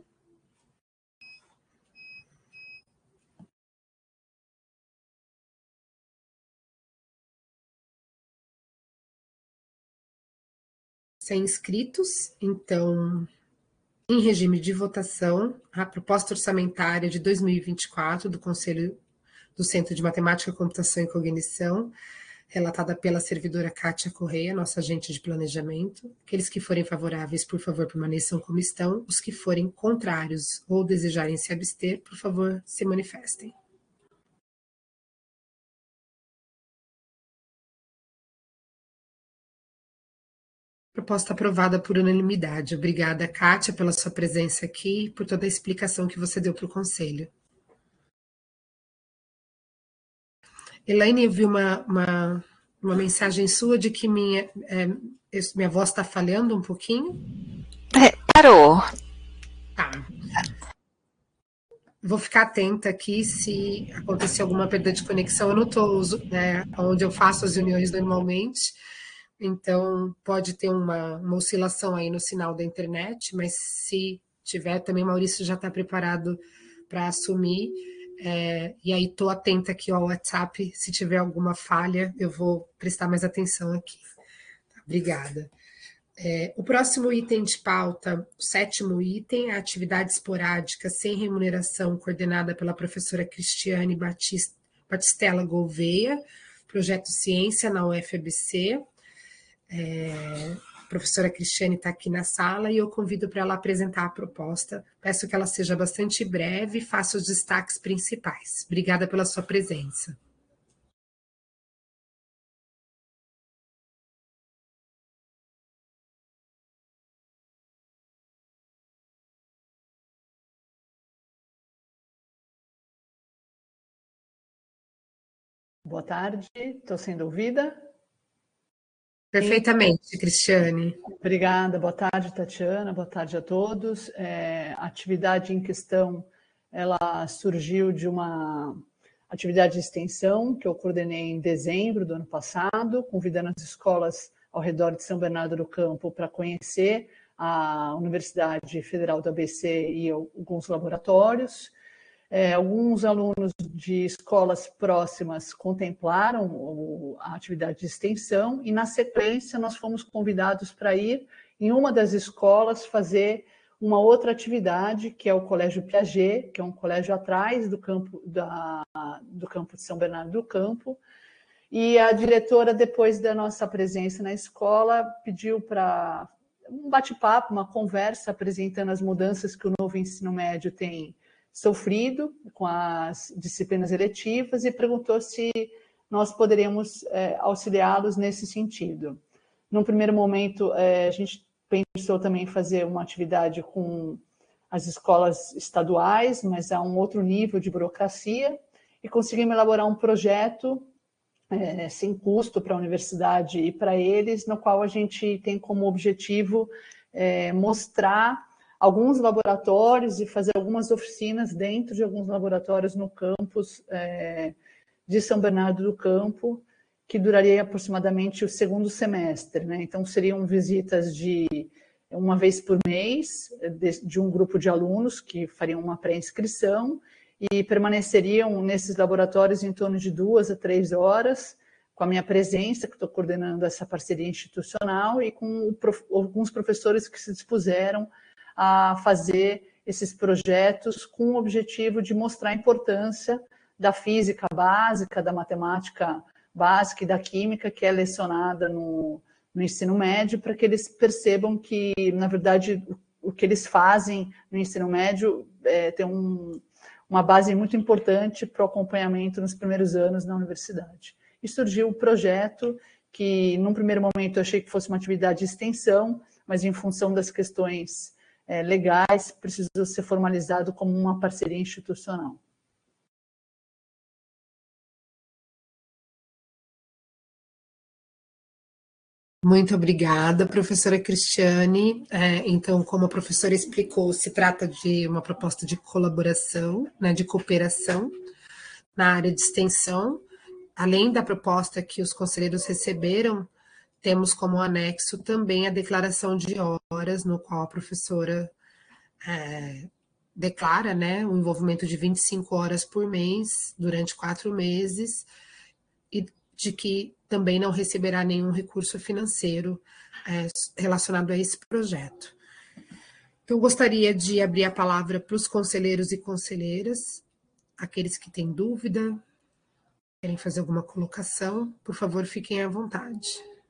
S1: Sem inscritos, então, em regime de votação, a proposta orçamentária de 2024 do Conselho do Centro de Matemática, Computação e Cognição relatada pela servidora Kátia Correia, nossa agente de planejamento. Aqueles que forem favoráveis, por favor, permaneçam como estão. Os que forem contrários ou desejarem se abster, por favor, se manifestem. Proposta aprovada por unanimidade. Obrigada, Kátia, pela sua presença aqui e por toda a explicação que você deu para o Conselho. Elaine, eu vi uma mensagem sua de que minha voz está falhando um pouquinho.
S2: Parou.
S1: Tá. Vou ficar atenta aqui se acontecer alguma perda de conexão. Eu não estou onde eu faço as reuniões normalmente, então pode ter uma oscilação aí no sinal da internet, mas se tiver, também Maurício já está preparado para assumir. E aí estou atenta aqui ao WhatsApp, se tiver alguma falha, eu vou prestar mais atenção aqui. Obrigada. O próximo item de pauta, o 7º item, a atividade esporádica sem remuneração, coordenada pela professora Cristiane Batistella Gouveia, projeto Ciência na UFABC. A professora Cristiane está aqui na sala e eu convido para ela apresentar a proposta. Peço que ela seja bastante breve e faça os destaques principais. Obrigada pela sua presença.
S5: Boa tarde, estou sendo ouvida?
S1: Perfeitamente, Cristiane.
S5: Obrigada, boa tarde, Tatiana, boa tarde a todos. A atividade em questão, ela surgiu de uma atividade de extensão que eu coordenei em dezembro do ano passado, convidando as escolas ao redor de São Bernardo do Campo para conhecer a Universidade Federal do ABC e alguns laboratórios. Alguns alunos de escolas próximas contemplaram a atividade de extensão e, na sequência, nós fomos convidados para ir em uma das escolas fazer uma outra atividade, que é o Colégio Piaget, que é um colégio atrás do campo de São Bernardo do Campo. E a diretora, depois da nossa presença na escola, pediu para um bate-papo, uma conversa, apresentando as mudanças que o novo ensino médio tem sofrido com as disciplinas eletivas e perguntou se nós poderíamos auxiliá-los nesse sentido. Num primeiro momento, a gente pensou também em fazer uma atividade com as escolas estaduais, mas a um outro nível de burocracia, e conseguimos elaborar um projeto sem custo para a universidade e para eles, no qual a gente tem como objetivo mostrar alguns laboratórios e fazer algumas oficinas dentro de alguns laboratórios no campus de São Bernardo do Campo, que duraria aproximadamente o 2º semestre, né? Então, seriam visitas de uma vez por mês, de um grupo de alunos que fariam uma pré-inscrição e permaneceriam nesses laboratórios em torno de 2 a 3 horas, com a minha presença, que estou coordenando essa parceria institucional, e com alguns professores que se dispuseram a fazer esses projetos com o objetivo de mostrar a importância da física básica, da matemática básica e da química que é lecionada no ensino médio, para que eles percebam que, na verdade, o que eles fazem no ensino médio tem uma base muito importante para o acompanhamento nos primeiros anos na universidade. E surgiu o projeto que, num primeiro momento, eu achei que fosse uma atividade de extensão, mas em função das questões legais, precisou ser formalizado como uma parceria institucional.
S1: Muito obrigada, professora Cristiane. Então, como a professora explicou, se trata de uma proposta de colaboração, né, de cooperação na área de extensão. Além da proposta que os conselheiros receberam, temos como anexo também a declaração de horas, no qual a professora declara, né, o envolvimento de 25 horas por mês, durante 4 meses, e de que também não receberá nenhum recurso financeiro relacionado a esse projeto. Então, gostaria de abrir a palavra para os conselheiros e conselheiras, aqueles que têm dúvida. Querem fazer alguma colocação? Por favor, fiquem à vontade.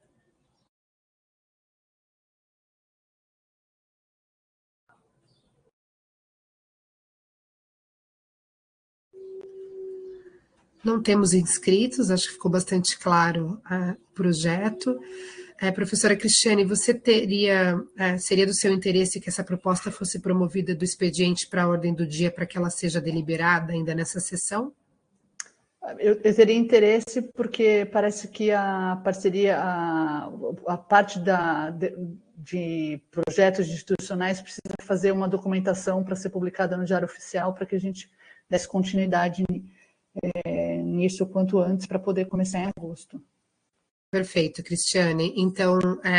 S1: Não temos inscritos, acho que ficou bastante claro o projeto. Professora Cristiane, você seria do seu interesse que essa proposta fosse promovida do expediente para a ordem do dia para que ela seja deliberada ainda nessa sessão?
S5: Eu teria interesse porque parece que a parceria, a parte de projetos institucionais precisa fazer uma documentação para ser publicada no Diário Oficial para que a gente desse continuidade nisso o quanto antes para poder começar em agosto.
S1: Perfeito, Cristiane. Então,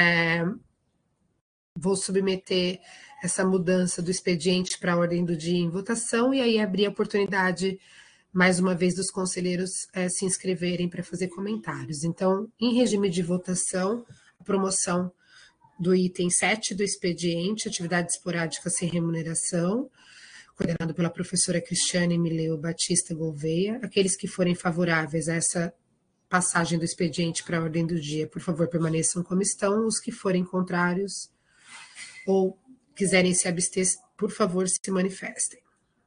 S1: vou submeter essa mudança do expediente para a ordem do dia em votação e aí abrir a oportunidade, mais uma vez, dos conselheiros se inscreverem para fazer comentários. Então, em regime de votação, a promoção do item 7 do expediente, atividade esporádica sem remuneração, coordenado pela professora Cristiane Mileu Batista Gouveia. Aqueles que forem favoráveis a essa passagem do expediente para a ordem do dia, por favor, permaneçam como estão. Os que forem contrários ou quiserem se abster, por favor, se manifestem.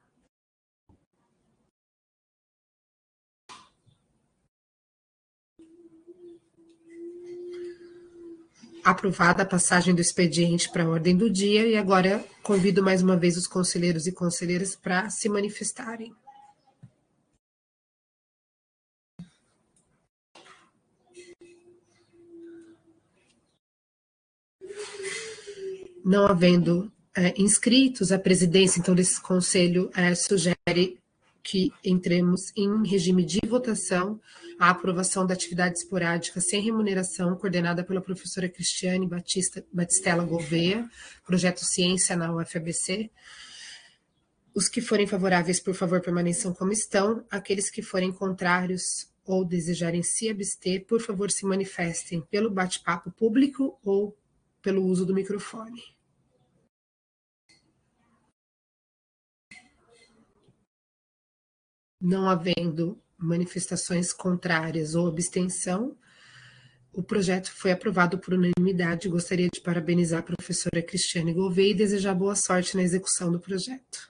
S1: Aprovada a passagem do expediente para a ordem do dia e agora convido mais uma vez os conselheiros e conselheiras para se manifestarem. Não havendo inscritos, a presidência, então, desse conselho sugere que entremos em regime de votação a aprovação da atividade esporádica sem remuneração, coordenada pela professora Cristiane Batistella Gouveia, projeto Ciência na UFABC. Os que forem favoráveis, por favor, permaneçam como estão. Aqueles que forem contrários ou desejarem se abster, por favor, se manifestem pelo bate-papo público ou pelo uso do microfone. Não havendo manifestações contrárias ou abstenção, o projeto foi aprovado por unanimidade. Gostaria de parabenizar a professora Cristiane Gouveia e desejar boa sorte na execução do projeto.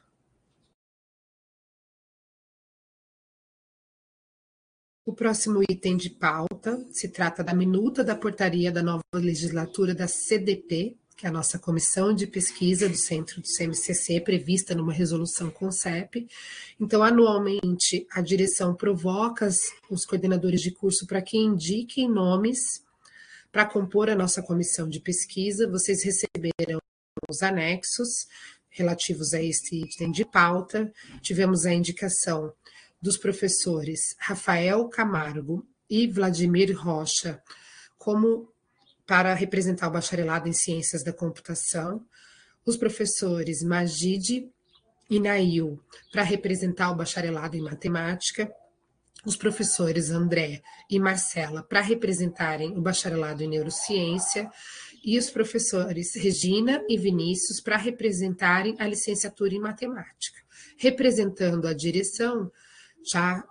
S1: O próximo item de pauta se trata da minuta da portaria da nova legislatura da CDP, que é a nossa comissão de pesquisa do centro do CMCC, prevista numa resolução CONCEP. Então, anualmente, a direção provoca os coordenadores de curso para que indiquem nomes para compor a nossa comissão de pesquisa. Vocês receberam os anexos relativos a este item de pauta. Tivemos a indicação dos professores Rafael Camargo e Vladimir Rocha como para representar o bacharelado em Ciências da Computação, os professores Magide e Nail para representar o bacharelado em Matemática, os professores André e Marcela para representarem o bacharelado em Neurociência e os professores Regina e Vinícius para representarem a licenciatura em Matemática. Representando a direção, já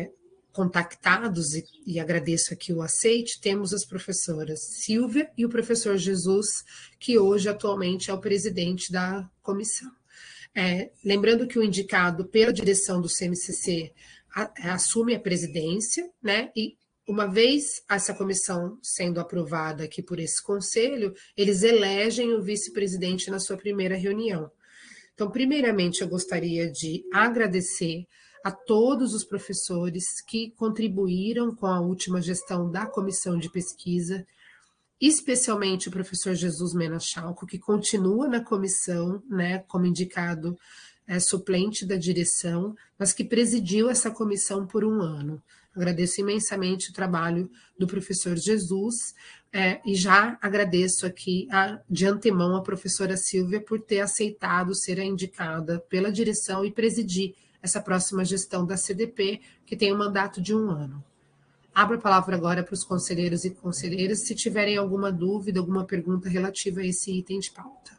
S1: contactados, e agradeço aqui o aceite, temos as professoras Silvia e o professor Jesus, que hoje atualmente é o presidente da comissão. Lembrando que o indicado pela direção do CMCC assume a presidência, né? E uma vez essa comissão sendo aprovada aqui por esse conselho, eles elegem o vice-presidente na sua primeira reunião. Então, primeiramente, eu gostaria de agradecer a todos os professores que contribuíram com a última gestão da comissão de pesquisa, especialmente o professor Jesus Mena Chalco, que continua na comissão, né, como indicado suplente da direção, mas que presidiu essa comissão por um ano. Agradeço imensamente o trabalho do professor Jesus e já agradeço aqui de antemão a professora Silvia por ter aceitado ser a indicada pela direção e presidir essa próxima gestão da CDP, que tem um mandato de um ano. Abro a palavra agora para os conselheiros e conselheiras, se tiverem alguma dúvida, alguma pergunta relativa a esse item de pauta.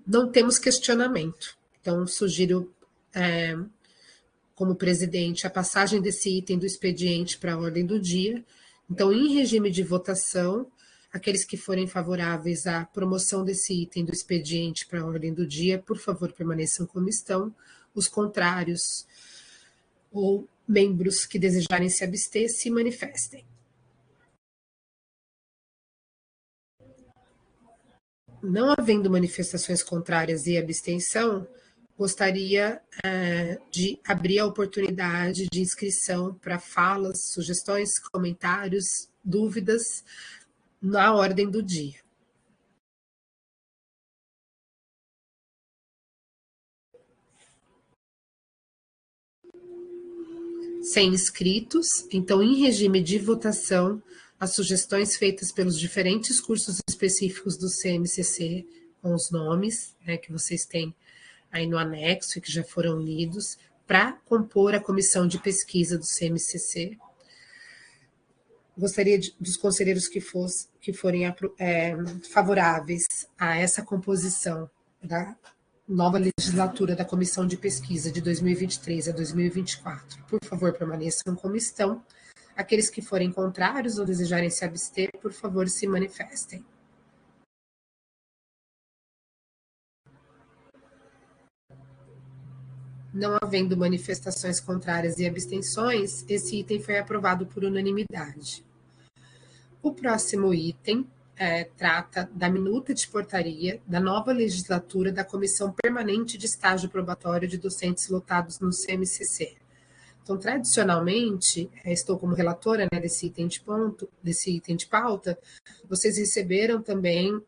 S1: Não temos questionamento. Então, sugiro, como presidente, a passagem desse item do expediente para a ordem do dia. Então, em regime de votação, aqueles que forem favoráveis à promoção desse item do expediente para a ordem do dia, por favor, permaneçam como estão. Os contrários ou membros que desejarem se abster, se manifestem. Não havendo manifestações contrárias e abstenção, gostaria de abrir a oportunidade de inscrição para falas, sugestões, comentários, dúvidas na ordem do dia. Sem inscritos, então, em regime de votação, as sugestões feitas pelos diferentes cursos específicos do CMCC, com os nomes, né, que vocês têm aí no anexo e que já foram lidos, para compor a comissão de pesquisa do CMCC. Gostaria dos conselheiros que forem favoráveis a essa composição da nova legislatura da Comissão de Pesquisa de 2023 a 2024. Por favor, permaneçam como estão. Aqueles que forem contrários ou desejarem se abster, por favor, se manifestem. Não havendo manifestações contrárias e abstenções, esse item foi aprovado por unanimidade. O próximo item trata da minuta de portaria da nova legislatura da Comissão Permanente de Estágio Probatório de Docentes Lotados no CMCC. Então, tradicionalmente, estou como relatora, né, desse item de pauta, vocês receberam também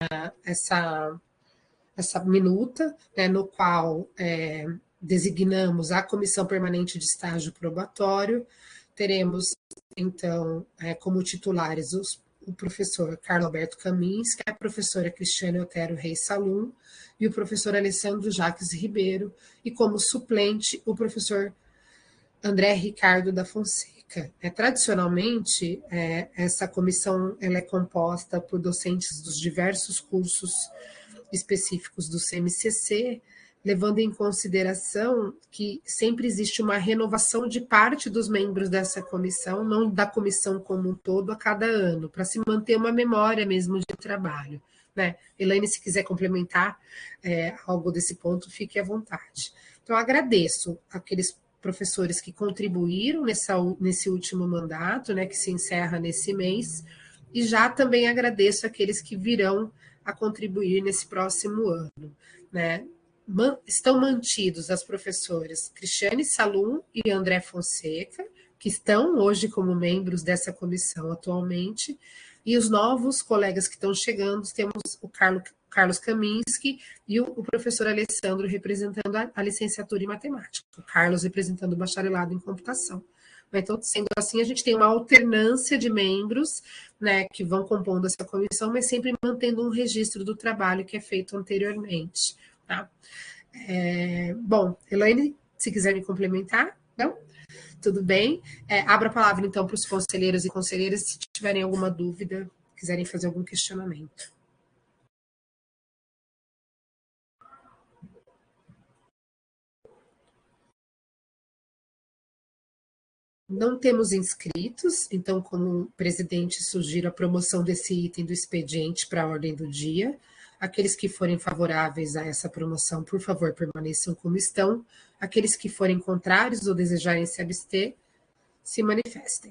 S1: essa minuta, né, no qual designamos a Comissão Permanente de Estágio Probatório. Teremos, então, como titulares o professor Carlos Alberto Camins, a professora Cristiane Otero Reis Salum e o professor Alessandro Jacques Ribeiro, e como suplente o professor André Ricardo da Fonseca. Tradicionalmente, essa comissão ela é composta por docentes dos diversos cursos específicos do CMCC, levando em consideração que sempre existe uma renovação de parte dos membros dessa comissão, não da comissão como um todo, a cada ano, para se manter uma memória mesmo de trabalho, né? Elaine, se quiser complementar algo desse ponto, fique à vontade. Então, agradeço aqueles professores que contribuíram nesse último mandato, né, que se encerra nesse mês, e já também agradeço aqueles que virão a contribuir nesse próximo ano, né? Estão mantidos as professoras Cristiane Salum e André Fonseca, que estão hoje como membros dessa comissão atualmente, e os novos colegas que estão chegando, temos o Carlos Kaminski e o professor Alessandro representando a licenciatura em matemática, o Carlos representando o bacharelado em computação. Então, sendo assim, a gente tem uma alternância de membros, né, que vão compondo essa comissão, mas sempre mantendo um registro do trabalho que é feito anteriormente. Tá? Bom, Elaine, se quiser me complementar, não? Tudo bem? Abro a palavra, então, para os conselheiros e conselheiras, se tiverem alguma dúvida, quiserem fazer algum questionamento. Não temos inscritos, então, como presidente, sugiro a promoção desse item do expediente para a ordem do dia. Aqueles que forem favoráveis a essa promoção, por favor, permaneçam como estão. Aqueles que forem contrários ou desejarem se abster, se manifestem.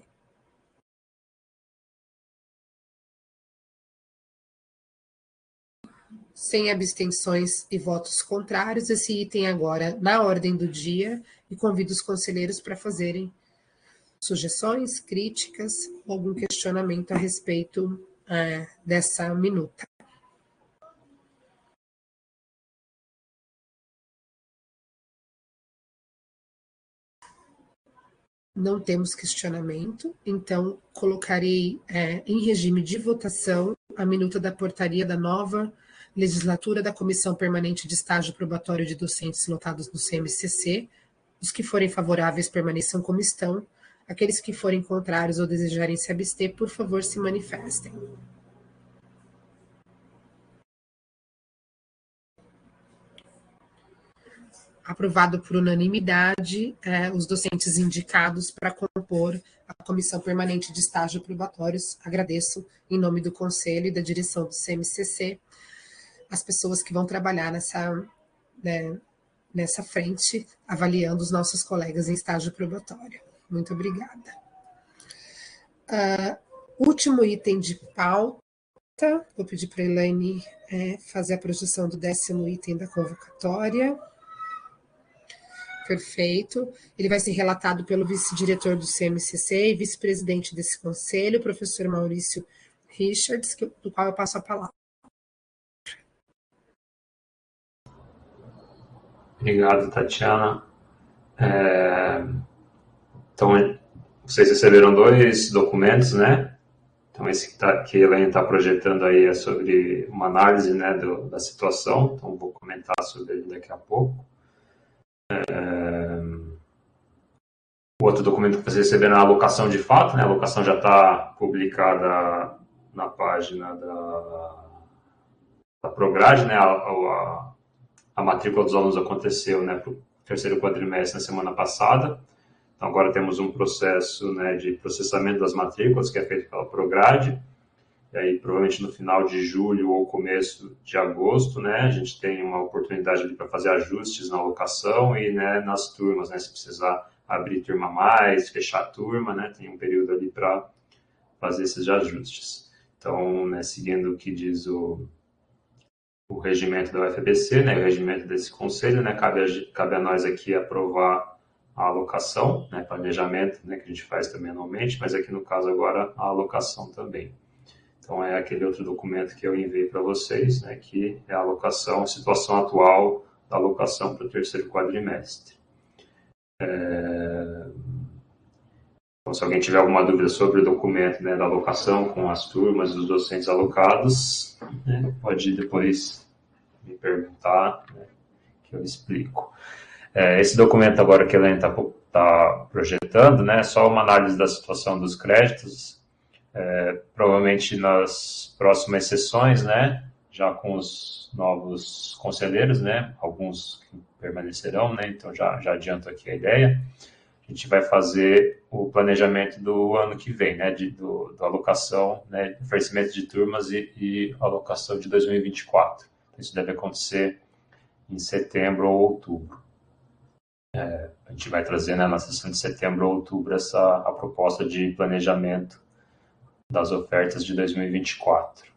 S1: Sem abstenções e votos contrários, esse item agora na ordem do dia, e convido os conselheiros para fazerem sugestões, críticas, algum questionamento a respeito dessa minuta. Não temos questionamento, então colocarei em regime de votação a minuta da portaria da nova legislatura da Comissão Permanente de Estágio Probatório de Docentes Lotados no CMCC. Os que forem favoráveis permaneçam como estão. Aqueles que forem contrários ou desejarem se abster, por favor, se manifestem. aprovado por unanimidade os docentes indicados para compor a Comissão Permanente de Estágio Probatórios. Agradeço, em nome do Conselho e da direção do CMCC, as pessoas que vão trabalhar nessa frente, avaliando os nossos colegas em estágio probatório. Muito obrigada. Último item de pauta, vou pedir para a Elaine fazer a projeção do 10º item da convocatória. Perfeito. Ele vai ser relatado pelo vice-diretor do CMCC e vice-presidente desse conselho, professor Maurício Richards, do qual eu passo a palavra.
S3: Obrigado, Tatiana. Então, vocês receberam 2 documentos, né? Então, esse que a Elaine está projetando aí é sobre uma análise, né, da situação. Então, vou comentar sobre ele daqui a pouco. O outro documento que vocês receberam é a alocação de fato, né? A alocação já está publicada na página da Prograde, né? A matrícula dos alunos aconteceu, né, para o 3º quadrimestre na semana passada. Então, agora temos um processo, né, de processamento das matrículas que é feito pela Prograde. E aí, provavelmente no final de julho ou começo de agosto, né, a gente tem uma oportunidade ali para fazer ajustes na alocação e, né, nas turmas, né, se precisar abrir turma a mais, fechar a turma, né, tem um período ali para fazer esses ajustes. Então, né, seguindo o que diz o regimento da UFABC, né, o regimento desse conselho, né, cabe a nós aqui aprovar a alocação, né, planejamento, né, que a gente faz também anualmente, mas aqui no caso agora a alocação também. Então é aquele outro documento que eu enviei para vocês, né, que é a alocação, situação atual da alocação para o 3º quadrimestre. Então, se alguém tiver alguma dúvida sobre o documento, né, da alocação com as turmas e os docentes alocados, né, pode depois me perguntar, né, que eu explico. Esse documento agora que a Helena está projetando, né, é só uma análise da situação dos créditos, provavelmente nas próximas sessões, né, já com os novos conselheiros, né, alguns que permanecerão, né, então já adianto aqui a ideia. A gente vai fazer o planejamento do ano que vem, né, da alocação, né, oferecimento de turmas e alocação de 2024. Isso deve acontecer em setembro ou outubro. A gente vai trazer, né, na sessão de setembro ou outubro a proposta de planejamento das ofertas de 2024.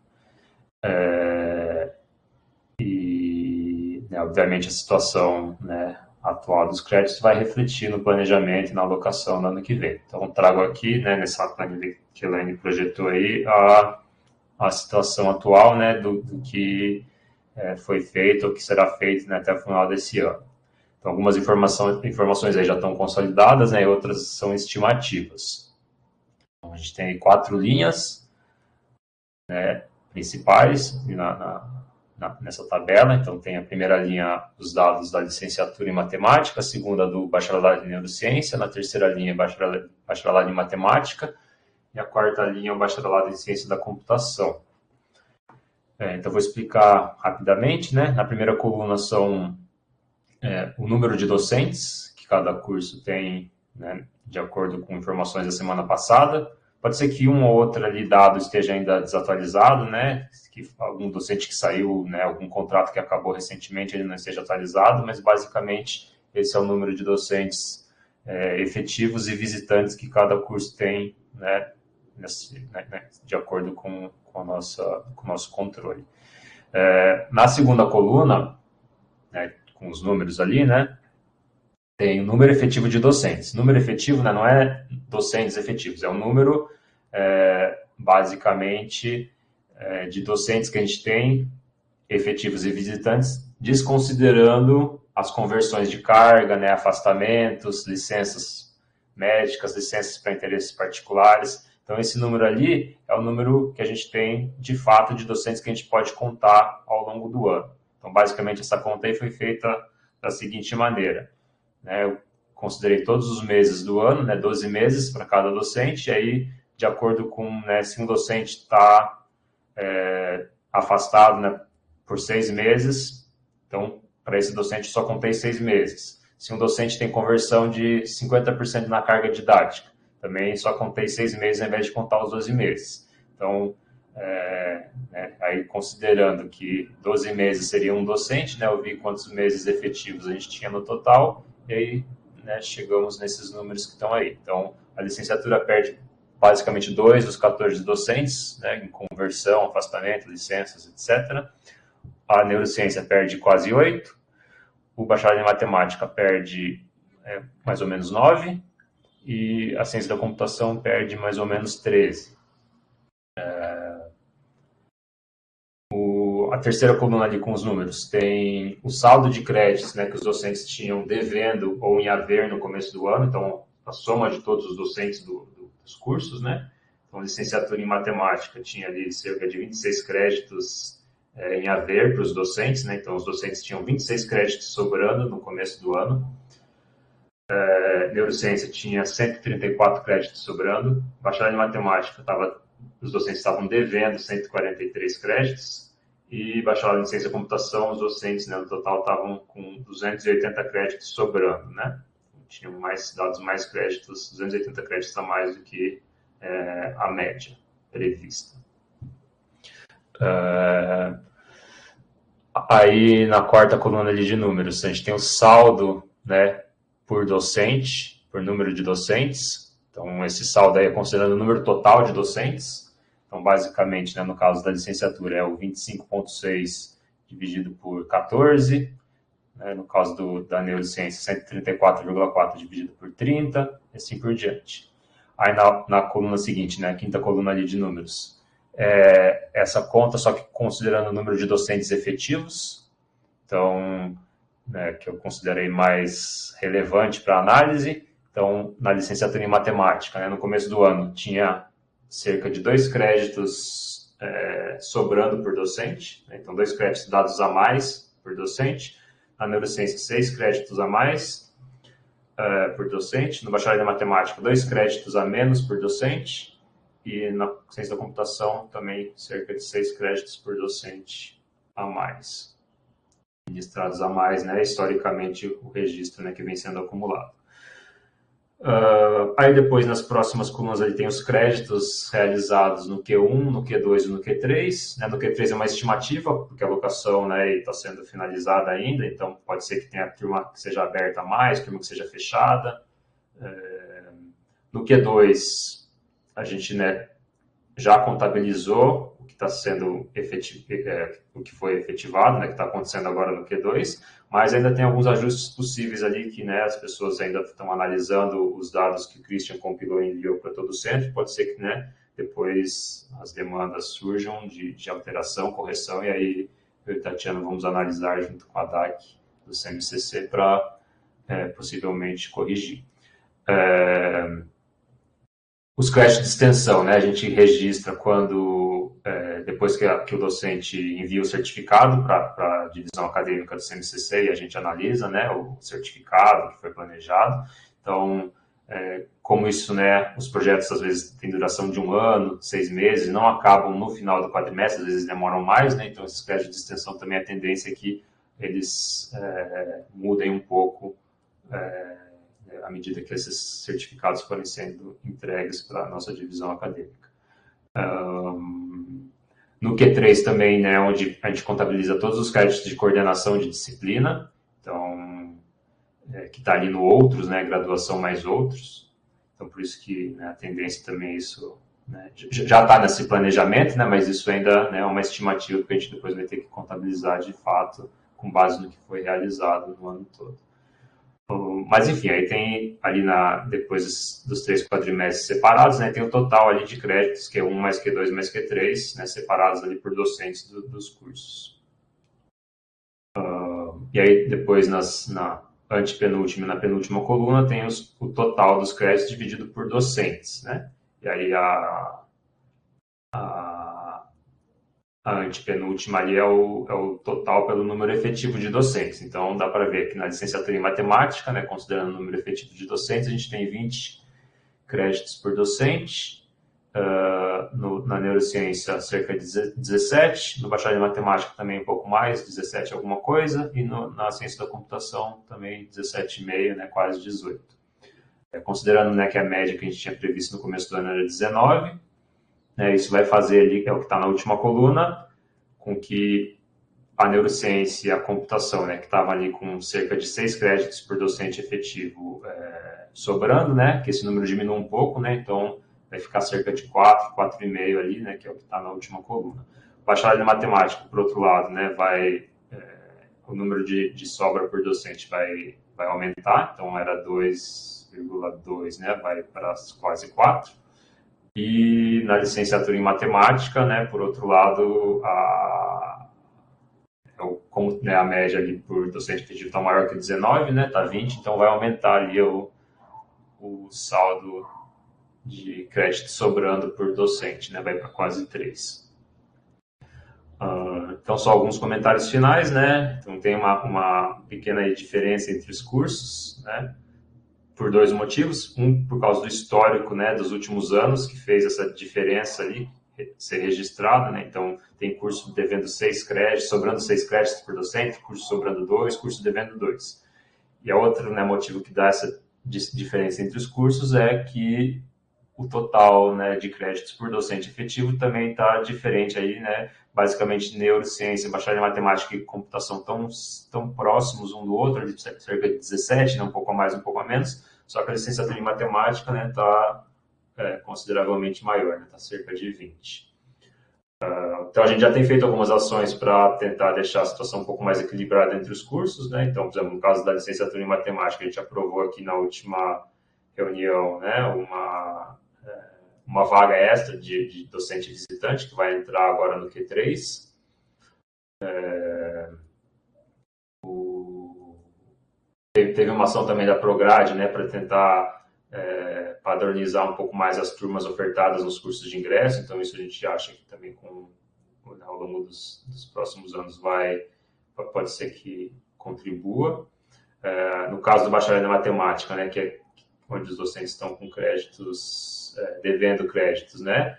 S3: E, né, obviamente, a situação, né, atual dos créditos vai refletir no planejamento e na alocação no ano que vem. Então, trago aqui, né, nessa planilha que a Elaine projetou aí, a situação atual, né, do que foi feito ou que será feito, né, até o final desse ano. Então, algumas informações aí já estão consolidadas, né, e outras são estimativas. Então, a gente tem 4 linhas, né, principais nessa tabela. Então, tem a primeira linha, os dados da licenciatura em matemática, a segunda do bacharelado em neurociência, na terceira linha, bacharelado em matemática, e a quarta linha, o bacharelado em ciência da computação. Então, vou explicar rapidamente, né? Na primeira coluna são o número de docentes que cada curso tem, né, de acordo com informações da semana passada. Pode ser que um ou outro ali dado esteja ainda desatualizado, né? Que algum docente que saiu, né, algum contrato que acabou recentemente, ele não esteja atualizado, mas basicamente esse é o número de docentes efetivos e visitantes que cada curso tem, né, de acordo com o nosso controle. Na segunda coluna, né, com os números ali, né, tem o número efetivo de docentes. Número efetivo, né, não é docentes efetivos, é o número, basicamente, de docentes que a gente tem, efetivos e visitantes, desconsiderando as conversões de carga, né, afastamentos, licenças médicas, licenças para interesses particulares. Então, esse número ali é o número que a gente tem, de fato, de docentes que a gente pode contar ao longo do ano. Então, basicamente, essa conta aí foi feita da seguinte maneira, né? Eu considerei todos os meses do ano, né, 12 meses para cada docente, e aí, de acordo com, né, se um docente está afastado, né, por 6 meses, então, para esse docente só contei 6 meses. Se um docente tem conversão de 50% na carga didática, também só contei 6 meses ao invés de contar os 12 meses. Então, aí considerando que 12 meses seria um docente, né, eu vi quantos meses efetivos a gente tinha no total, e aí, né, chegamos nesses números que estão aí. Então, a licenciatura perde basicamente 2 dos 14 docentes, né, em conversão, afastamento, licenças, etc. A neurociência perde quase 8. O bacharel em matemática perde mais ou menos 9. E a ciência da computação perde mais ou menos 13. A terceira coluna ali com os números tem o saldo de créditos, né, que os docentes tinham devendo ou em haver no começo do ano, então a soma de todos os docentes dos cursos, né? Então, a licenciatura em matemática tinha ali cerca de 26 créditos em haver para os docentes, né? Então, os docentes tinham 26 créditos sobrando no começo do ano. Neurociência tinha 134 créditos sobrando. Bacharel em matemática, os docentes estavam devendo 143 créditos. E bacharel em ciência da computação, os docentes, né, no total estavam com 280 créditos sobrando, né? Tinham dados mais créditos, 280 créditos a mais do que a média prevista. Aí, na quarta coluna ali de números, a gente tem o saldo, né, por docente, por número de docentes. Então, esse saldo aí é considerando o número total de docentes. Então, basicamente, né, no caso da licenciatura, é o 25,6 dividido por 14. Né, no caso da neurociência, 134,4 dividido por 30, e assim por diante. Aí, na coluna seguinte, né, a quinta coluna ali de números, essa conta, só que considerando o número de docentes efetivos. Então, né, que eu considerei mais relevante para a análise. Então, na licenciatura em matemática, né, no começo do ano, tinha cerca de 2 créditos sobrando por docente, né? Então 2 créditos dados a mais por docente. Na neurociência, 6 créditos a mais por docente. No bacharel em matemática, 2 créditos a menos por docente. E na ciência da computação, também cerca de 6 créditos por docente a mais. Registrados a mais, né? Historicamente, o registro, né, que vem sendo acumulado. Aí depois, nas próximas colunas, ele tem os créditos realizados no Q1, no Q2 e no Q3. Né? No Q3 é uma estimativa, porque a alocação, né, está sendo finalizada ainda, então pode ser que tenha turma que seja aberta a mais, turma que seja fechada. No Q2, a gente, né, já contabilizou o que está sendo o que foi efetivado, né, que está acontecendo agora no Q2, mas ainda tem alguns ajustes possíveis ali que, né, as pessoas ainda estão analisando os dados que o Christian compilou e enviou para todo o centro. Pode ser que, né, depois as demandas surjam de alteração, correção, e aí eu e Tatiana vamos analisar junto com a DAC do CMCC para possivelmente corrigir. Os créditos de extensão, né, a gente registra depois que o docente envia o certificado para a divisão acadêmica do CMCC e a gente analisa, né, o certificado que foi planejado. Então, como isso, né, os projetos às vezes têm duração de 1 ano, 6 meses, não acabam no final do quadrimestre, às vezes demoram mais, né, então esses créditos de extensão também a tendência é que eles mudem um pouco à medida que esses certificados forem sendo entregues para a nossa divisão acadêmica. No Q3 também, né, onde a gente contabiliza todos os créditos de coordenação de disciplina, então, que está ali no outros, né, graduação mais outros. Então, por isso que, né, a tendência também é isso, né, já está nesse planejamento, né, mas isso ainda, né, é uma estimativa que a gente depois vai ter que contabilizar de fato com base no que foi realizado no ano todo. Mas, enfim, aí tem ali depois dos 3 quadrimestres separados, né, tem o total ali de créditos, Q1 mais Q2 mais Q3, né, separados ali por docentes dos cursos. E aí depois na antepenúltima e na penúltima coluna tem o total dos créditos dividido por docentes, né, e aí a antepenúltima ali é o total pelo número efetivo de docentes. Então, dá para ver que na licenciatura em matemática, né, considerando o número efetivo de docentes, a gente tem 20 créditos por docente. na neurociência cerca de 17, no bacharel em matemática também um pouco mais, 17 alguma coisa, e na ciência da computação também 17,5, né, quase 18. Considerando, né, que a média que a gente tinha previsto no começo do ano era 19, né, isso vai fazer ali, que é o que está na última coluna, com que a neurociência e a computação, né, que estava ali com cerca de 6 créditos por docente efetivo sobrando, né, que esse número diminui um pouco, né, então vai ficar cerca de 4, 4,5 ali, né, que é o que está na última coluna. O bacharel em matemática, por outro lado, né, o número de sobra por docente vai aumentar, então era 2,2, né, vai para quase 4. E na licenciatura em matemática, né, por outro lado, como, né, a média ali por docente efetivo está maior que 19, né, está 20, então vai aumentar ali o saldo de crédito sobrando por docente, né, vai para quase 3. Então, só alguns comentários finais, né, então tem uma pequena diferença entre os cursos, né, por 2 motivos, um por causa do histórico, né, dos últimos anos, que fez essa diferença ali ser registrada, né, então tem curso devendo 6 créditos, sobrando 6 créditos por docente, curso sobrando 2, curso devendo 2. E a outro, né, motivo que dá essa diferença entre os cursos é que o total, né, de créditos por docente efetivo também está diferente aí, né, basicamente neurociência, bacharel em matemática e computação tão próximos um do outro, de cerca de 17, né, um pouco a mais, um pouco a menos, só que a licenciatura em matemática, né, está consideravelmente maior, né, está cerca de 20. Então a gente já tem feito algumas ações para tentar deixar a situação um pouco mais equilibrada entre os cursos, né, então, por exemplo, no caso da licenciatura em matemática, a gente aprovou aqui na última reunião, né, uma vaga extra de docente visitante, que vai entrar agora no Q3. Teve uma ação também da Prograde, né, para tentar padronizar um pouco mais as turmas ofertadas nos cursos de ingresso, então isso a gente acha que também ao longo dos próximos anos pode ser que contribua. No caso do bacharel em matemática, né, que é onde os docentes estão com créditos, devendo créditos, né?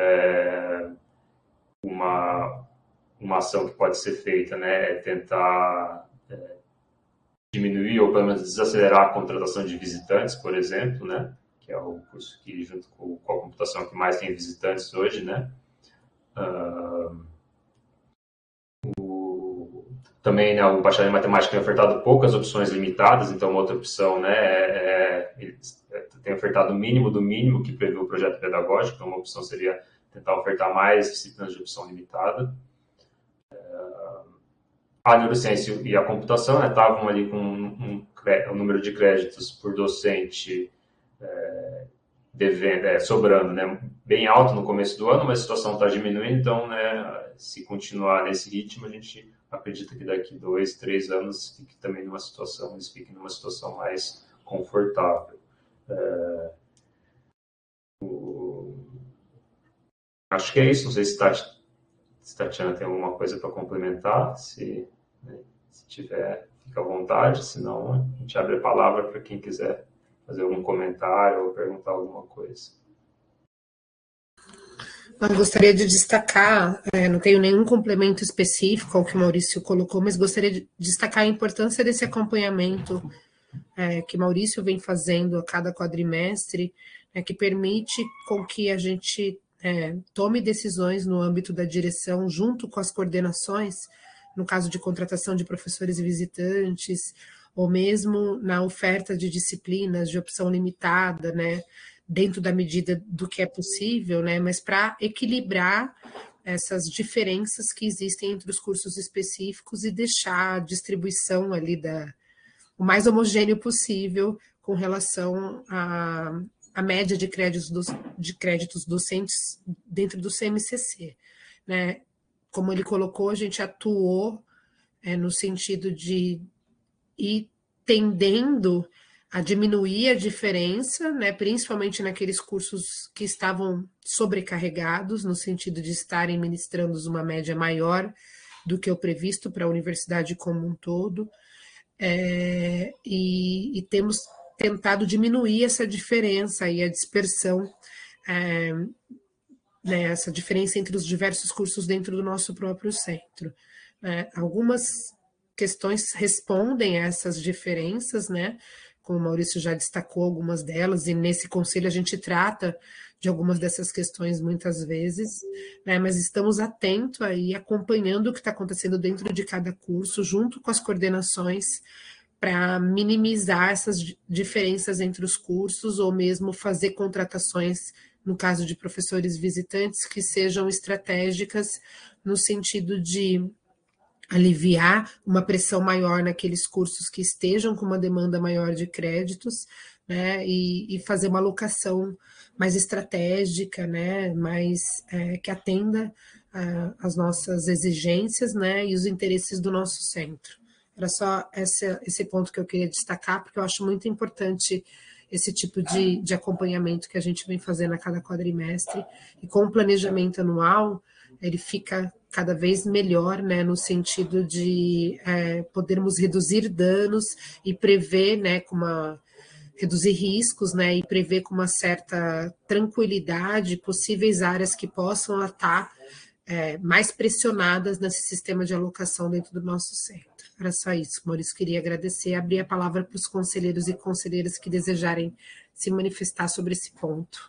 S3: Uma ação que pode ser feita, né, é tentar diminuir ou pelo menos desacelerar a contratação de visitantes, por exemplo, né, que é o curso que, junto com a computação, que mais tem visitantes hoje, né? Também, né, o bacharel em matemática tem ofertado poucas opções limitadas, então uma outra opção, né, tem ofertado o mínimo do mínimo que prevê o projeto pedagógico, então uma opção seria tentar ofertar mais disciplinas de opção limitada. A neurociência e a computação, né, estavam ali com um número de créditos por docente sobrando, né, bem alto no começo do ano, mas a situação está diminuindo, então, né, se continuar nesse ritmo, a gente acredita que daqui 2, 3 anos eles fiquem numa situação mais confortável. Acho que é isso, não sei se Tatiana tem alguma coisa para complementar, se tiver, fica à vontade, senão a gente abre a palavra para quem quiser fazer algum comentário ou perguntar alguma coisa.
S1: Eu gostaria de destacar, não tenho nenhum complemento específico ao que o Maurício colocou, mas gostaria de destacar a importância desse acompanhamento que Maurício vem fazendo a cada quadrimestre, que permite com que a gente tome decisões no âmbito da direção junto com as coordenações, no caso de contratação de professores e visitantes, ou mesmo na oferta de disciplinas de opção limitada, né, dentro da medida do que é possível, né, mas para equilibrar essas diferenças que existem entre os cursos específicos e deixar a distribuição ali o mais homogêneo possível com relação à média de créditos docentes dentro do CMCC, né? Como ele colocou, a gente atuou no sentido de ir tendendo a diminuir a diferença, né, principalmente naqueles cursos que estavam sobrecarregados, no sentido de estarem ministrando uma média maior do que o previsto para a universidade como um todo, e temos tentado diminuir essa diferença e a dispersão né, essa diferença entre os diversos cursos dentro do nosso próprio centro. Algumas questões respondem a essas diferenças, né? Como o Maurício já destacou algumas delas, e nesse conselho a gente trata de algumas dessas questões muitas vezes, né? Mas estamos atentos aí, acompanhando o que está acontecendo dentro de cada curso, junto com as coordenações, para minimizar essas diferenças entre os cursos, ou mesmo fazer contratações, no caso de professores visitantes, que sejam estratégicas no sentido de aliviar uma pressão maior naqueles cursos que estejam com uma demanda maior de créditos, né, e fazer uma alocação mais estratégica, né, mais que atenda às nossas exigências, né, e os interesses do nosso centro. Era só esse ponto que eu queria destacar, porque eu acho muito importante esse tipo de acompanhamento que a gente vem fazendo a cada quadrimestre, e com o planejamento anual, ele fica cada vez melhor, né, no sentido de podermos reduzir danos e prever, né, reduzir riscos, né, e prever com uma certa tranquilidade possíveis áreas que possam estar mais pressionadas nesse sistema de alocação dentro do nosso centro. Era só isso, Maurício. Queria agradecer e abrir a palavra para os conselheiros e conselheiras que desejarem se manifestar sobre esse ponto.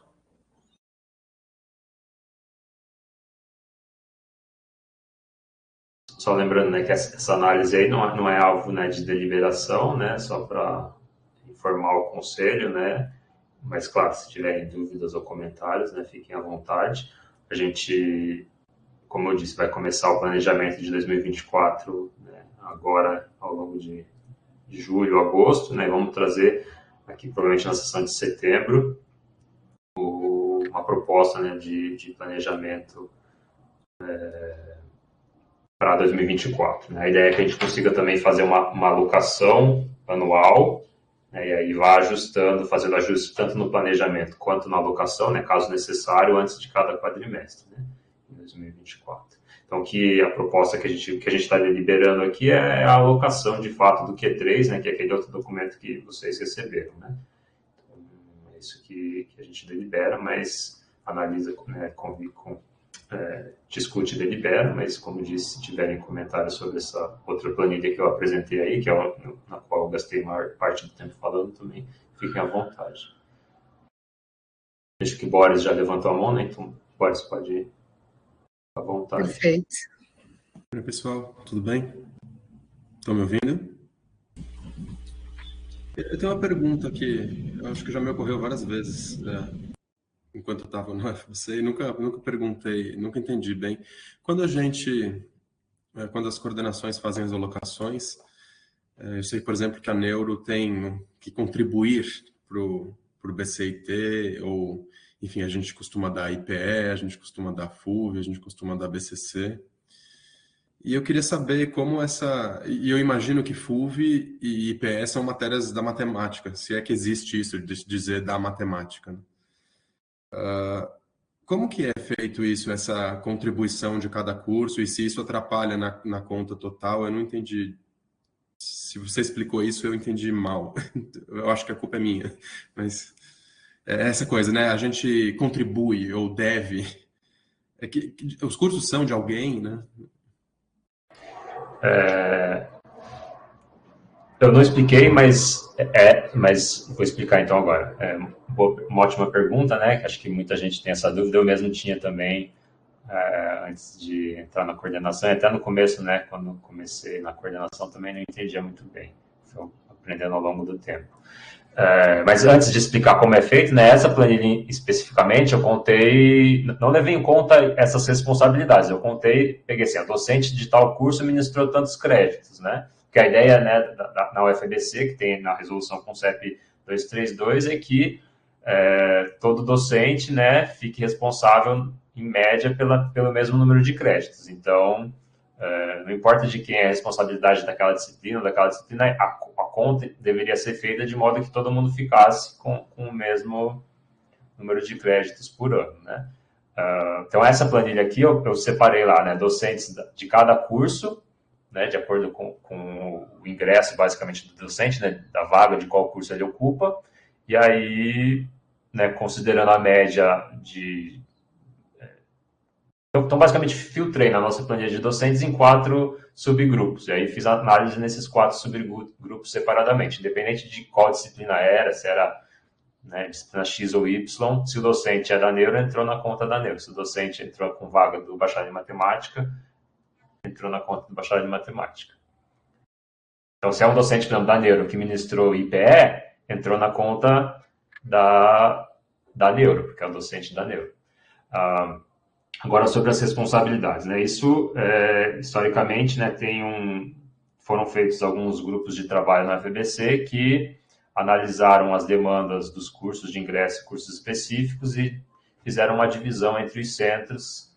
S3: Só lembrando, né, que essa análise aí não é alvo, né, de deliberação, né, só para informar o conselho, né, mas claro, se tiverem dúvidas ou comentários, né, fiquem à vontade. A gente, como eu disse, vai começar o planejamento de 2024, né, agora ao longo de julho, agosto, né, vamos trazer aqui provavelmente na sessão de setembro uma proposta, né, de planejamento para 2024. Né? A ideia é que a gente consiga também fazer uma alocação anual, né, e aí vá ajustando, fazendo ajustes tanto no planejamento quanto na alocação, né, caso necessário, antes de cada quadrimestre, né, em 2024. Então, que a proposta que a gente está deliberando aqui é a alocação, de fato, do Q3, né, que é aquele outro documento que vocês receberam. Né? Então, é isso que a gente delibera, mas analisa, né, discute e delibera, mas, como disse, se tiverem comentários sobre essa outra planilha que eu apresentei aí, que é na qual eu gastei a maior parte do tempo falando também, fiquem à vontade. Acho que Boris já levantou a mão, né? Então, Boris, pode ir à vontade.
S1: Perfeito.
S6: Oi, pessoal, tudo bem? Estão me ouvindo? Eu tenho uma pergunta que eu acho que já me ocorreu várias vezes, enquanto eu estava no UFC, e nunca perguntei, nunca entendi bem. Quando as coordenações fazem as alocações, eu sei, por exemplo, que a Neuro tem que contribuir para o BCIT, ou, enfim, a gente costuma dar IPE, a gente costuma dar FUV, a gente costuma dar BCC. E eu queria saber como e eu imagino que FUV e IPE são matérias da matemática, se é que existe isso, de dizer da matemática, né? Como que é feito isso, essa contribuição de cada curso, e se isso atrapalha na conta total? Eu não entendi. Se você explicou isso, eu entendi mal. Eu acho que a culpa é minha. Mas é essa coisa, né? A gente contribui ou deve. Os cursos são de alguém, né?
S3: Eu não expliquei, mas vou explicar então agora. Uma ótima pergunta, né? Que acho que muita gente tem essa dúvida. Eu mesmo tinha também, antes de entrar na coordenação, até no começo, né? Quando comecei na coordenação, também não entendia muito bem. Fui aprendendo ao longo do tempo. Mas antes de explicar como é feito, né? Essa planilha especificamente, eu contei, não levei em conta essas responsabilidades. Eu peguei assim, a docente de tal curso ministrou tantos créditos, né? Porque a ideia, né, na UFABC, que tem na resolução CONCEP 232, é que todo docente, né, fique responsável, em média, pelo mesmo número de créditos. Então, não importa de quem é a responsabilidade daquela disciplina, a conta deveria ser feita de modo que todo mundo ficasse com o mesmo número de créditos por ano, né? Então, essa planilha aqui, eu separei lá, né, docentes de cada curso, né, de acordo com o ingresso, basicamente, do docente, né, da vaga de qual curso ele ocupa, e aí, né, considerando a média Então, basicamente, filtrei na nossa planilha de docentes em 4 subgrupos. E aí fiz análise nesses 4 subgrupos separadamente, independente de qual disciplina era, se era, né, disciplina X ou Y. Se o docente é da Neuro, entrou na conta da Neuro. Se o docente entrou com vaga do bacharel em matemática, entrou na conta do bacharel em matemática. Então, se é um docente, por exemplo, da Neuro que ministrou IPE, entrou na conta da Neuro, porque é o docente da Neuro. Agora, sobre as responsabilidades, né? Isso, historicamente, né, foram feitos alguns grupos de trabalho na FBC que analisaram as demandas dos cursos de ingresso e cursos específicos e fizeram uma divisão entre os centros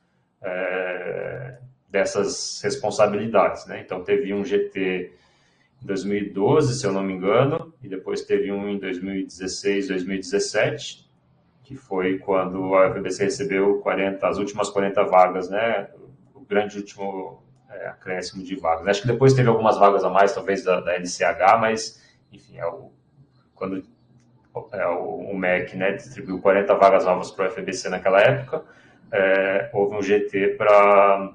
S3: dessas responsabilidades, né? Então, teve um GT em 2012, se eu não me engano, e depois teve um em 2016, 2017, que foi quando a UFBC recebeu as últimas 40 vagas, né? O grande último acréscimo de vagas. Acho que depois teve algumas vagas a mais, talvez da NCH, mas, enfim, quando o MEC, né, distribuiu 40 vagas novas para a UFBC naquela época, houve um GT para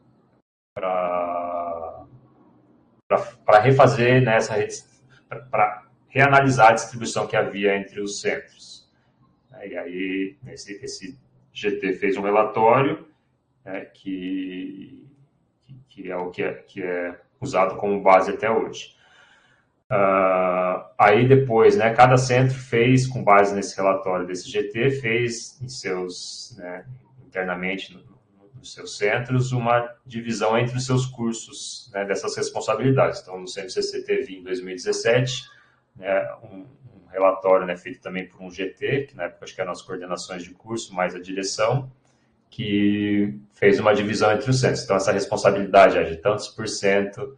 S3: refazer, né, para reanalisar a distribuição que havia entre os centros. E aí, esse GT fez um relatório, né, que é o que é usado como base até hoje. Aí depois, né, cada centro fez, com base nesse relatório desse GT, fez em seus, né, internamente nos seus centros uma divisão entre os seus cursos, né, dessas responsabilidades. Então, no CMCC teve em 2017, né, um relatório, né, feito também por um GT, que na época acho que eram as coordenações de curso, mais a direção, que fez uma divisão entre os centros. Então, essa responsabilidade de tantos por cento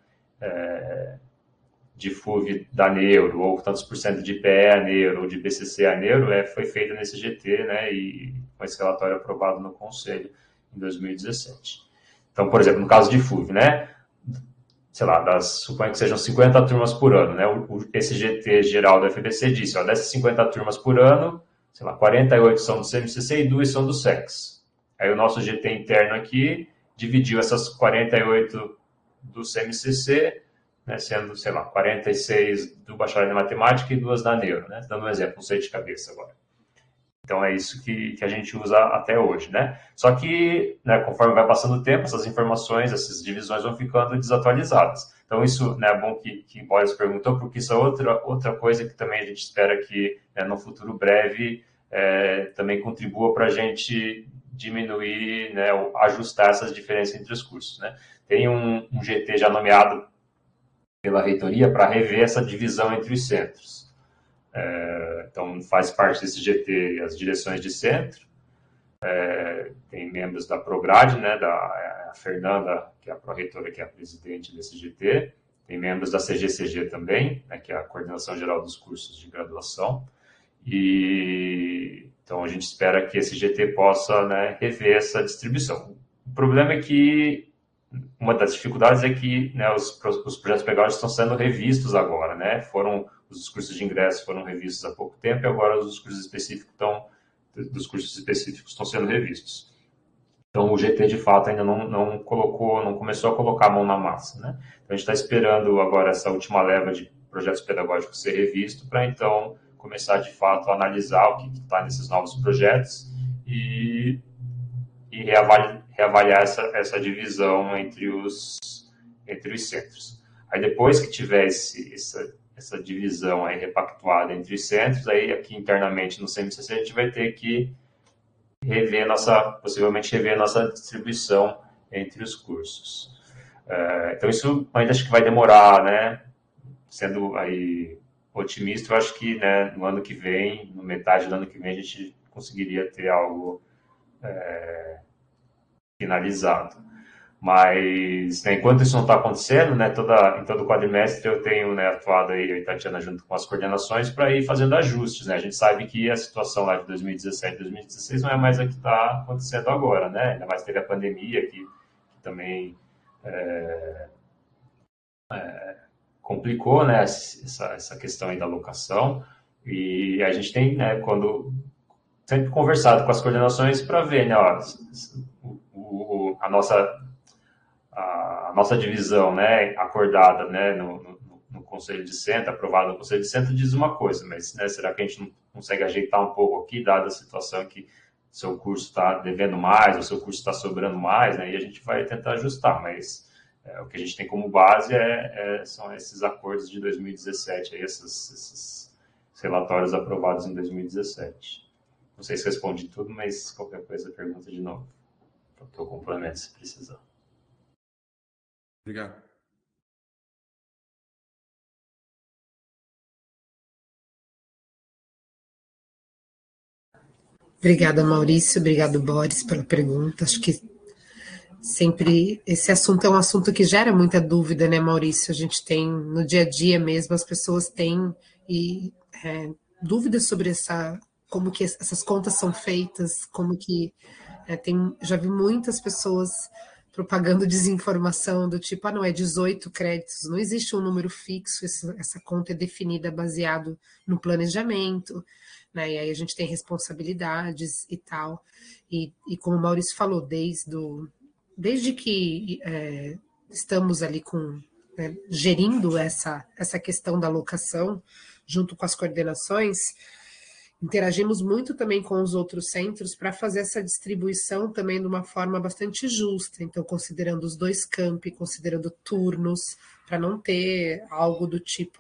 S3: de FUV da Neuro, ou tantos por cento de IPE a Neuro, ou de BCC a Neuro, foi feita nesse GT, né, e com esse relatório aprovado no Conselho em 2017. Então, por exemplo, no caso de FUV, né, sei lá, suponho que sejam 50 turmas por ano, né? Esse GT geral da FBC disse, dessas 50 turmas por ano, sei lá, 48 são do CMCC e 2 são do SEX. Aí o nosso GT interno aqui dividiu essas 48 do CMCC, né, sendo, sei lá, 46 do bacharel em matemática e 2 da Neuro, né? Dando um exemplo, não sei de cabeça agora. Então, é isso que a gente usa até hoje, né? Só que, né, conforme vai passando o tempo, essas informações, essas divisões vão ficando desatualizadas. Então, isso, né, é bom que Boris perguntou, porque isso é outra coisa que também a gente espera que, né, no futuro breve, também contribua para a gente diminuir, né, ou ajustar essas diferenças entre os cursos, né? Tem um GT já nomeado pela reitoria para rever essa divisão entre os centros. Então, faz parte desse GT as direções de centro, tem membros da Prograde, né, a Fernanda, que é a pró-reitora, que é a presidente desse GT, tem membros da CGCG também, né, que é a Coordenação Geral dos Cursos de Graduação, e então a gente espera que esse GT possa, né, rever essa distribuição. O problema é que uma das dificuldades é que, né, os projetos pedagógicos estão sendo revistos agora, né? Os cursos de ingresso foram revistos há pouco tempo e agora os cursos específicos estão sendo revistos. Então, o GT, de fato, ainda não começou a colocar a mão na massa, né? Então, a gente está esperando agora essa última leva de projetos pedagógicos ser revisto para, então, começar, de fato, a analisar o que está nesses novos projetos e reavaliar essa divisão entre os centros. Aí, depois que tiver essa divisão aí repactuada entre os centros, aí aqui internamente no CMCC a gente vai ter que possivelmente rever nossa distribuição entre os cursos. Então, isso ainda acho que vai demorar, né? Sendo aí otimista, eu acho que, né, no ano que vem, no metade do ano que vem, a gente conseguiria ter algo finalizado. Mas, né, enquanto isso não está acontecendo, né, em todo quadrimestre eu tenho, né, atuado aí, eu e Tatiana, junto com as coordenações, para ir fazendo ajustes, né? A gente sabe que a situação lá de 2017, 2016 não é mais a que está acontecendo agora, né? Ainda mais teve a pandemia que também complicou, né, essa questão aí da alocação, e a gente tem, né, sempre conversado com as coordenações para ver, né, a nossa divisão, né, acordada, né, no Conselho de Centro, aprovada no Conselho de Centro, diz uma coisa, mas, né, será que a gente não consegue ajeitar um pouco aqui, dada a situação que seu curso está devendo mais, ou seu curso está sobrando mais, né, e a gente vai tentar ajustar, mas o que a gente tem como base são esses acordos de 2017, aí, esses relatórios aprovados em 2017. Não sei se respondi tudo, mas qualquer coisa pergunta de novo, para o complemento se precisar.
S6: Obrigado.
S1: Obrigada, Maurício. Obrigado, Boris, pela pergunta. Acho que sempre esse assunto é um assunto que gera muita dúvida, né, Maurício? A gente tem no dia a dia mesmo, as pessoas têm dúvidas sobre como que essas contas são feitas, como que já vi muitas pessoas propagando desinformação do tipo, não é 18 créditos, não existe um número fixo, essa conta é definida baseado no planejamento, né? E aí a gente tem responsabilidades e tal. E como o Maurício falou, desde que estamos ali gerindo essa questão da alocação, junto com as coordenações, interagimos muito também com os outros centros para fazer essa distribuição também de uma forma bastante justa. Então, considerando os dois campi, considerando turnos, para não ter algo do tipo,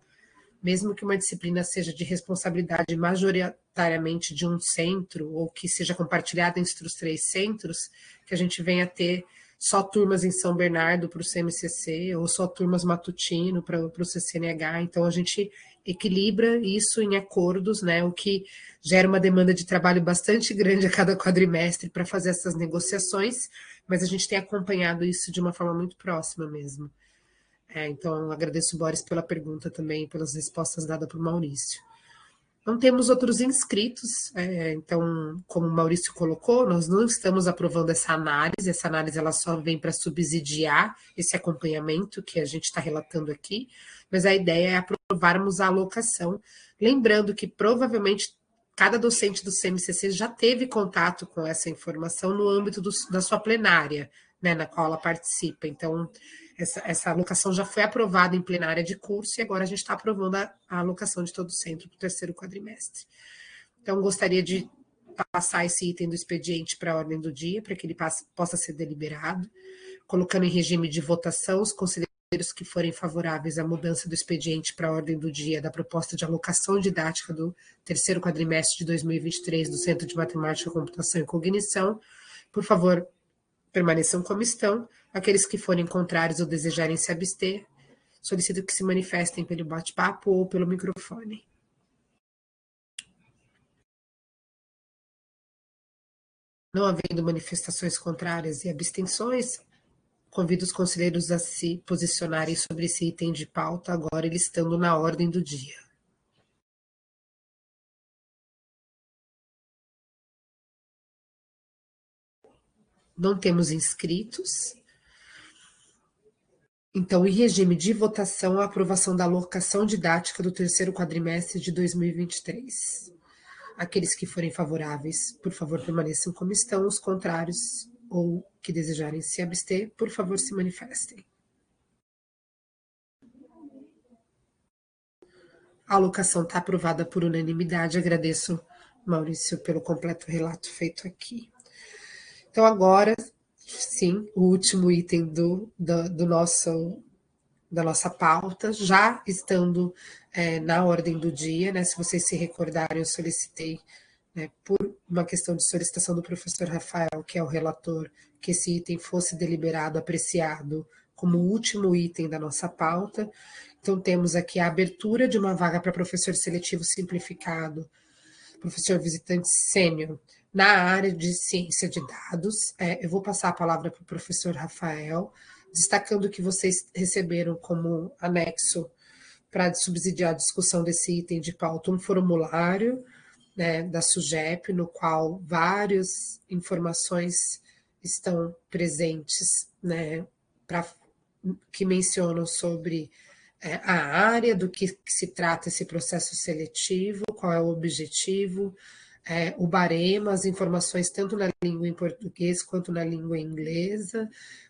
S1: mesmo que uma disciplina seja de responsabilidade majoritariamente de um centro, ou que seja compartilhada entre os 3 centros, que a gente venha a ter só turmas em São Bernardo para o CMCC, ou só turmas matutino para o CCNH. Então, a gente equilibra isso em acordos, né, o que gera uma demanda de trabalho bastante grande a cada quadrimestre para fazer essas negociações, mas a gente tem acompanhado isso de uma forma muito próxima mesmo. Então, agradeço, Boris, pela pergunta também, pelas respostas dadas por Maurício. Não temos outros inscritos, então, como o Maurício colocou, nós não estamos aprovando essa análise ela só vem para subsidiar esse acompanhamento que a gente está relatando aqui, mas a ideia é aprovarmos a alocação, lembrando que provavelmente cada docente do CMCC já teve contato com essa informação no âmbito da sua plenária, né, na qual ela participa. Então, essa alocação já foi aprovada em plenária de curso e agora a gente está aprovando a alocação de todo o centro para o 3º quadrimestre. Então, gostaria de passar esse item do expediente para a ordem do dia, para que ele possa ser deliberado, colocando em regime de votação os conselheiros que forem favoráveis à mudança do expediente para a ordem do dia da proposta de alocação didática do 3º quadrimestre de 2023 do Centro de Matemática, Computação e Cognição, por favor, permaneçam como estão. Aqueles que forem contrários ou desejarem se abster, solicito que se manifestem pelo bate-papo ou pelo microfone. Não havendo manifestações contrárias e abstenções, convido os conselheiros a se posicionarem sobre esse item de pauta, agora ele estando na ordem do dia. Não temos inscritos. Então, em regime de votação, a aprovação da alocação didática do 3º quadrimestre de 2023. Aqueles que forem favoráveis, por favor, permaneçam como estão. Os contrários ou que desejarem se abster, por favor, se manifestem. A alocação está aprovada por unanimidade. Agradeço, Maurício, pelo completo relato feito aqui. Então, agora, sim, o último item da nossa pauta, já estando na ordem do dia, né? Se vocês se recordarem, eu solicitei, né, por uma questão de solicitação do professor Rafael, que é o relator, que esse item fosse deliberado, apreciado como o último item da nossa pauta. Então, temos aqui a abertura de uma vaga para professor seletivo simplificado, professor visitante sênior, na área de ciência de dados. Eu vou passar a palavra para o professor Rafael, destacando que vocês receberam como anexo para subsidiar a discussão desse item de pauta um formulário, né, da SUGEP, no qual várias informações estão presentes, né, que mencionam sobre a área, do que se trata esse processo seletivo, qual é o objetivo, o barema, as informações tanto na língua em português quanto na língua inglesa,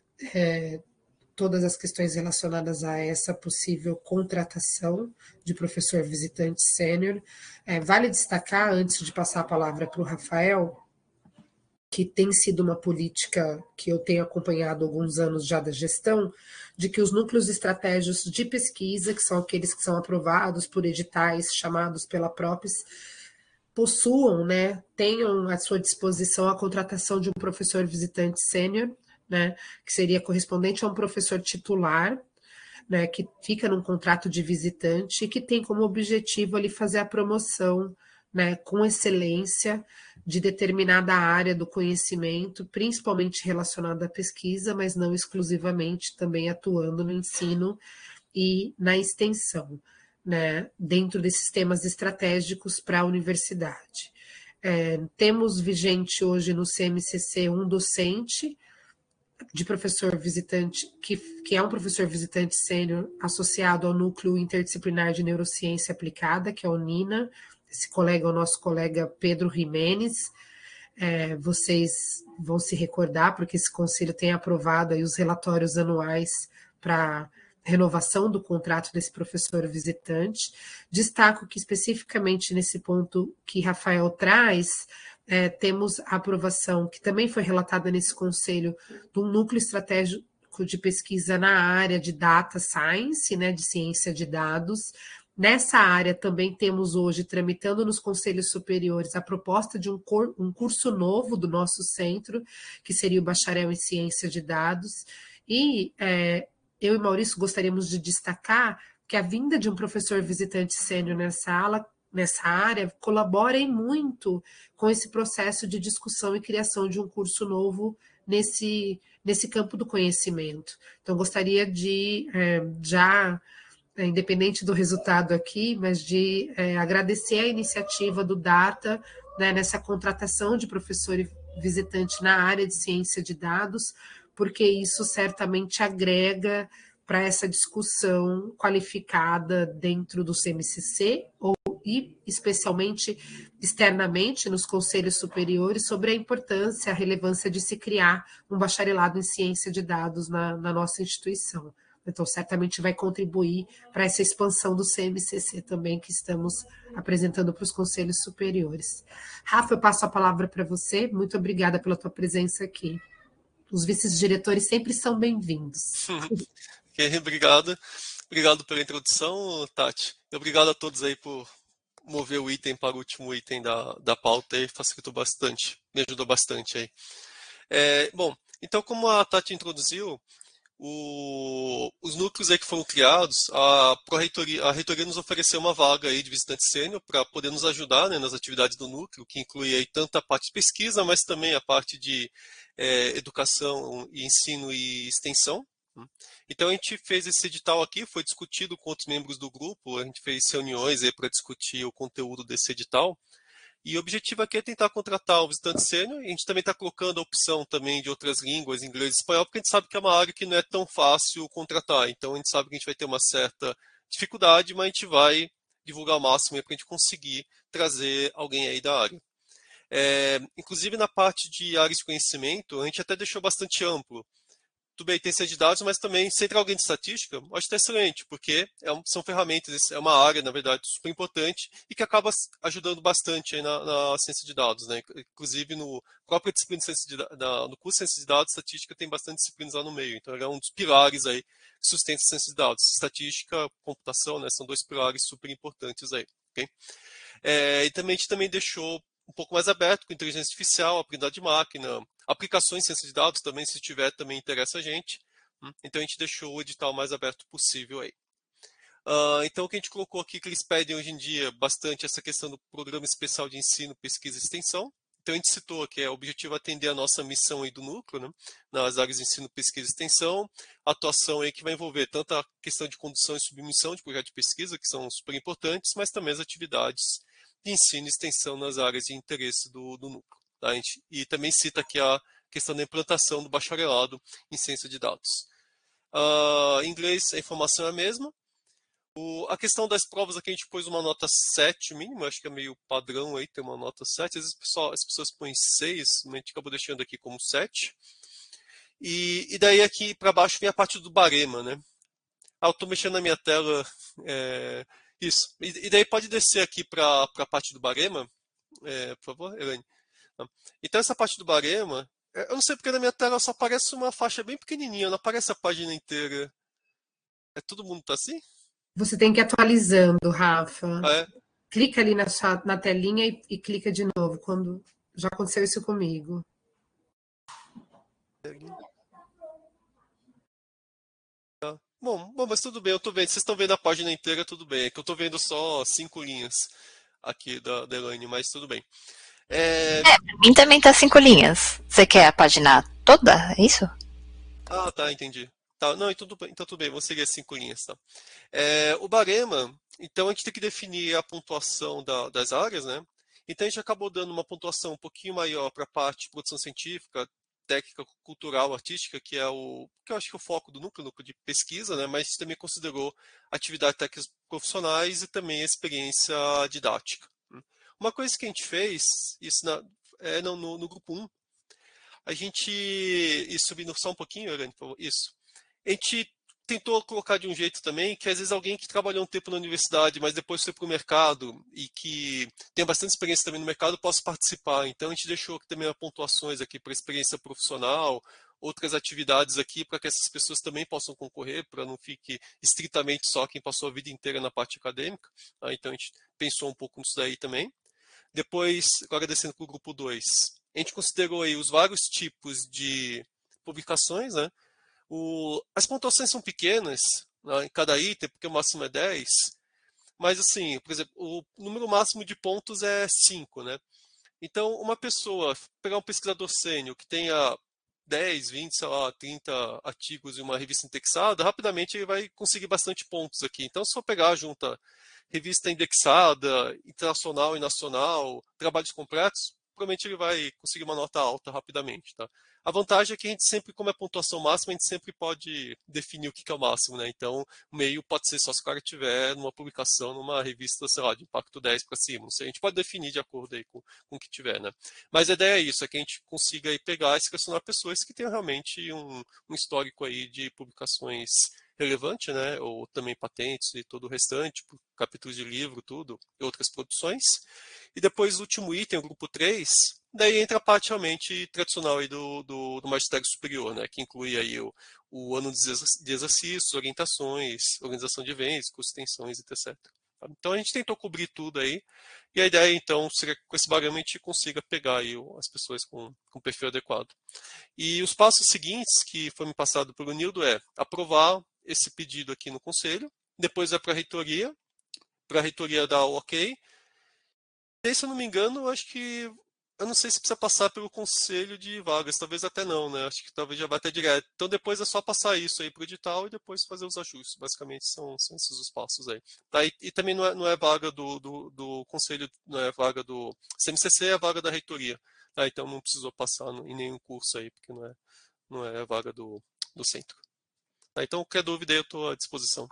S1: todas as questões relacionadas a essa possível contratação de professor visitante sênior. Vale destacar, antes de passar a palavra para o Rafael, que tem sido uma política que eu tenho acompanhado há alguns anos já da gestão, de que os núcleos estratégicos de pesquisa, que são aqueles que são aprovados por editais chamados pela PROPES, possuam, né, tenham à sua disposição a contratação de um professor visitante sênior, né, que seria correspondente a um professor titular, né, que fica num contrato de visitante e que tem como objetivo ali fazer a promoção, né, com excelência de determinada área do conhecimento, principalmente relacionada à pesquisa, mas não exclusivamente, também atuando no ensino e na extensão, né, dentro desses temas estratégicos para a universidade. Temos vigente hoje no CMCC um docente de professor visitante, que é um professor visitante sênior associado ao Núcleo Interdisciplinar de Neurociência Aplicada, que é o NINA. Esse colega é o nosso colega Pedro Jimenez. Vocês vão se recordar, porque esse conselho tem aprovado aí os relatórios anuais para renovação do contrato desse professor visitante. Destaco que especificamente nesse ponto que Rafael traz, temos a aprovação, que também foi relatada nesse conselho, de um núcleo estratégico de pesquisa na área de data science, né, de ciência de dados. Nessa área também temos hoje, tramitando nos conselhos superiores, a proposta de um curso novo do nosso centro, que seria o bacharel em ciência de dados. E eu e Maurício gostaríamos de destacar que a vinda de um professor visitante sênior nessa área colabora muito com esse processo de discussão e criação de um curso novo nesse campo do conhecimento. Então, gostaria de independente do resultado aqui, mas de agradecer a iniciativa do DATA, né, nessa contratação de professor visitante na área de ciência de dados, porque isso certamente agrega para essa discussão qualificada dentro do CMCC e especialmente externamente nos conselhos superiores sobre a importância, a relevância de se criar um bacharelado em ciência de dados na nossa instituição. Então, certamente vai contribuir para essa expansão do CMCC também que estamos apresentando para os conselhos superiores. Rafa, eu passo a palavra para você. Muito obrigada pela tua presença aqui. Os vice-diretores sempre são bem-vindos.
S7: Okay, obrigado. Obrigado pela introdução, Tati. Obrigado a todos aí por mover o item para o último item da pauta e facilitou bastante, me ajudou bastante aí. Bom, então como a Tati introduziu, os núcleos aí que foram criados, a reitoria nos ofereceu uma vaga aí de visitante sênior para poder nos ajudar, né, nas atividades do núcleo, que inclui aí tanto a parte de pesquisa, mas também a parte de educação, e ensino e extensão. Então a gente fez esse edital aqui, foi discutido com outros membros do grupo, a gente fez reuniões aí para discutir o conteúdo desse edital. E o objetivo aqui é tentar contratar o visitante sênior. A gente também está colocando a opção também de outras línguas, inglês e espanhol, porque a gente sabe que é uma área que não é tão fácil contratar. Então a gente sabe que a gente vai ter uma certa dificuldade, mas a gente vai divulgar o máximo para a gente conseguir trazer alguém aí da área. Inclusive na parte de áreas de conhecimento, a gente até deixou bastante amplo. Tudo bem, tem ciência de dados, mas também, se entrar alguém de estatística, eu acho que é excelente, porque são ferramentas, é uma área, na verdade, super importante e que acaba ajudando bastante aí na ciência de dados, né? Inclusive, no própria disciplina de ciência no curso de ciência de dados, estatística tem bastante disciplinas lá no meio, então é um dos pilares aí que sustenta a ciência de dados. Estatística, computação, né? São dois pilares super importantes aí, ok? E também a gente também deixou um pouco mais aberto com inteligência artificial, aprendizado de máquina, aplicações em ciência de dados também, se tiver, também interessa a gente. Então a gente deixou o edital mais aberto possível aí. Então o que a gente colocou aqui, que eles pedem hoje em dia bastante essa questão do Programa Especial de Ensino, Pesquisa e Extensão. Então a gente citou que o objetivo é atender a nossa missão aí do núcleo, né, nas áreas de ensino, pesquisa e extensão, atuação aí que vai envolver tanto a questão de condução e submissão de projeto de pesquisa, que são super importantes, mas também as atividades de ensino e extensão nas áreas de interesse do núcleo. Tá? E também cita aqui a questão da implantação do bacharelado em ciência de dados. Em inglês, a informação é a mesma. A questão das provas aqui a gente pôs uma nota 7 mínimo, acho que é meio padrão aí ter uma nota 7. Às vezes as pessoas põem 6, mas a gente acabou deixando aqui como 7. E daí aqui para baixo vem a parte do barema, né? Eu estou mexendo na minha tela. Isso. E daí pode descer aqui para a parte do barema, por favor, Elaine. Então essa parte do barema, eu não sei porque na minha tela só aparece uma faixa bem pequenininha, não aparece a página inteira. Todo mundo tá assim?
S1: Você tem que ir atualizando, Rafa.
S7: É?
S1: Clica ali na telinha e clica de novo. Quando já aconteceu isso comigo.
S7: Bom, mas tudo bem, eu tô vendo. Vocês estão vendo a página inteira, tudo bem. É que eu tô vendo só 5 linhas aqui da Elaine, mas tudo bem.
S2: Pra mim também tá 5 linhas. Você quer a página toda? É isso?
S7: Ah, tá, entendi. Tá, não, então tudo bem, vou seguir as 5 linhas, tá? O barema, então a gente tem que definir a pontuação das áreas, né? Então a gente acabou dando uma pontuação um pouquinho maior para a parte de produção científica, técnica, cultural, artística, que eu acho que é o foco do núcleo de pesquisa, né? Mas também considerou atividades técnicas profissionais e também a experiência didática. Uma coisa que a gente fez, isso no grupo 1, a gente, e subindo só um pouquinho, Irane, por favor, isso. A gente tentou colocar de um jeito também que às vezes alguém que trabalhou um tempo na universidade, mas depois foi para o mercado e que tem bastante experiência também no mercado, possa participar. Então a gente deixou também pontuações aqui para experiência profissional, outras atividades aqui para que essas pessoas também possam concorrer, para não fique estritamente só quem passou a vida inteira na parte acadêmica. Então a gente pensou um pouco nisso daí também. Depois, agora descendo para o grupo 2, a gente considerou aí os vários tipos de publicações, né? As pontuações são pequenas, né, em cada item, porque o máximo é 10, mas assim, por exemplo, o número máximo de pontos é 5, né? Então, uma pessoa, pegar um pesquisador sênior que tenha 10, 20, sei lá, 30 artigos em uma revista indexada, rapidamente ele vai conseguir bastante pontos aqui. Então, se for pegar, junta revista indexada, internacional e nacional, trabalhos completos, provavelmente ele vai conseguir uma nota alta rapidamente, tá? A vantagem é que a gente sempre, como é pontuação máxima, a gente sempre pode definir o que é o máximo, né? Então, o meio pode ser só se o cara tiver numa publicação, numa revista, sei lá, de impacto 10 para cima. Não sei, a gente pode definir de acordo aí com o que tiver, né? Mas a ideia é isso, é que a gente consiga aí pegar e selecionar pessoas que tenham realmente um histórico aí de publicações relevante, né? Ou também patentes e todo o restante, capítulos de livro, tudo, e outras produções. E depois o último item, o grupo 3, daí entra a parte realmente tradicional aí do magistério superior, né? Que inclui aí o ano de exercícios, orientações, organização de eventos, cursos de extensões, etc. Então a gente tentou cobrir tudo aí. E a ideia, então, seria que com esse bagulho a gente consiga pegar aí as pessoas com perfil adequado. E os passos seguintes que foi me passado pelo Nildo é aprovar esse pedido aqui no conselho, depois é para a reitoria dar o ok. E aí, se eu não me engano, eu não sei se precisa passar pelo conselho de vagas, talvez até não, né? Acho que talvez já vá até direto. Então depois é só passar isso aí para o edital e depois fazer os ajustes. Basicamente são esses os passos aí. Tá? E também não é vaga do conselho, não é vaga do CMCC, é vaga da reitoria. Tá? Então não precisou passar em nenhum curso aí, porque não é vaga do centro. Tá? Então qualquer dúvida aí eu estou à disposição.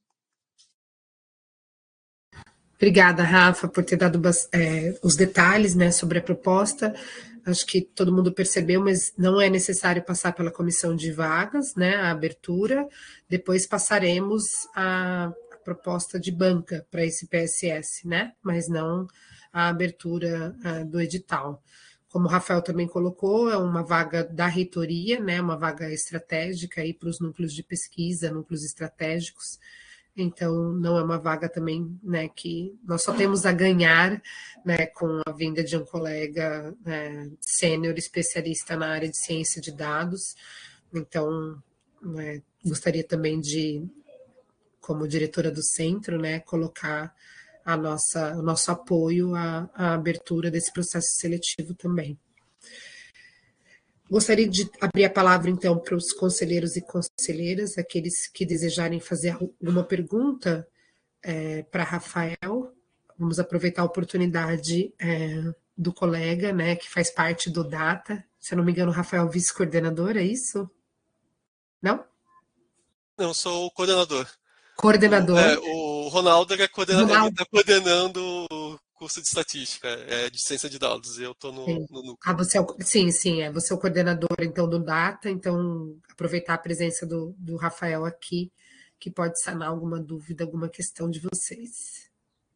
S1: Obrigada, Rafa, por ter dado os detalhes, né, sobre a proposta. Acho que todo mundo percebeu, mas não é necessário passar pela comissão de vagas, né, a abertura. Depois passaremos a proposta de banca para esse PSS, né, mas não a abertura do edital. Como o Rafael também colocou, é uma vaga da reitoria, né, uma vaga estratégica aí para os núcleos de pesquisa, núcleos estratégicos. Então, não é uma vaga também, né, que nós só temos a ganhar, né, com a vinda de um colega sênior especialista na área de ciência de dados. Então, gostaria também de, como diretora do centro, né, colocar o nosso apoio à abertura desse processo seletivo também. Gostaria de abrir a palavra, então, para os conselheiros e conselheiras, aqueles que desejarem fazer alguma pergunta para Rafael. Vamos aproveitar a oportunidade do colega, né, que faz parte do DATA. Se eu não me engano, o Rafael, vice-coordenador, é isso? Não?
S7: Não, sou o coordenador.
S1: Coordenador.
S7: O Ronaldo ele
S1: Ronaldo,
S7: está coordenando o curso de estatística, de ciência de dados, e eu estou
S1: sim.
S7: no núcleo.
S1: Ah, você é sim, sim, você é o coordenador então do Data, então aproveitar a presença do Rafael aqui, que pode sanar alguma dúvida, alguma questão de vocês.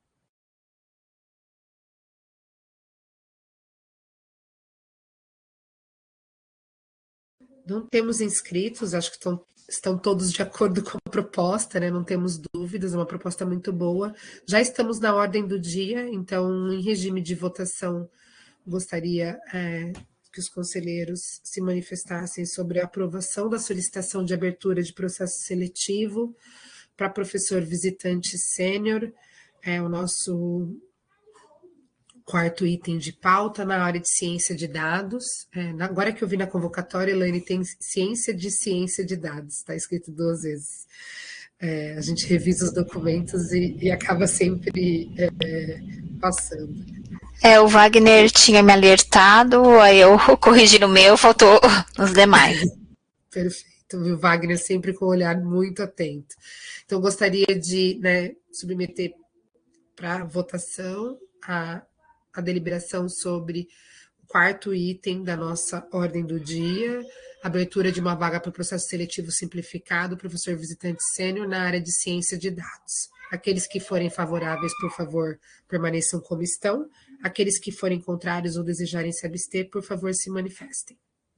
S1: Não temos inscritos, acho que estão todos de acordo com a proposta, né? Não temos dúvidas, é uma proposta muito boa. Já estamos na ordem do dia, então, em regime de votação, gostaria que os conselheiros se manifestassem sobre a aprovação da solicitação de abertura de processo seletivo para professor visitante sênior, o nosso quarto item de pauta na área de ciência de dados. Agora que eu vi na convocatória, Elaine, tem ciência de dados, está escrito 2 vezes. A gente revisa os documentos e acaba sempre passando.
S2: O Wagner tinha me alertado, aí eu corrigi no meu, faltou nos demais.
S1: Perfeito. O Wagner sempre com um olhar muito atento. Então, gostaria de submeter para votação a deliberação sobre o quarto item da nossa ordem do dia, abertura de uma vaga para o processo seletivo simplificado, professor visitante sênior na área de ciência de dados. Aqueles que forem favoráveis, por favor, permaneçam como estão. Aqueles que forem contrários ou desejarem se abster, por favor, se manifestem.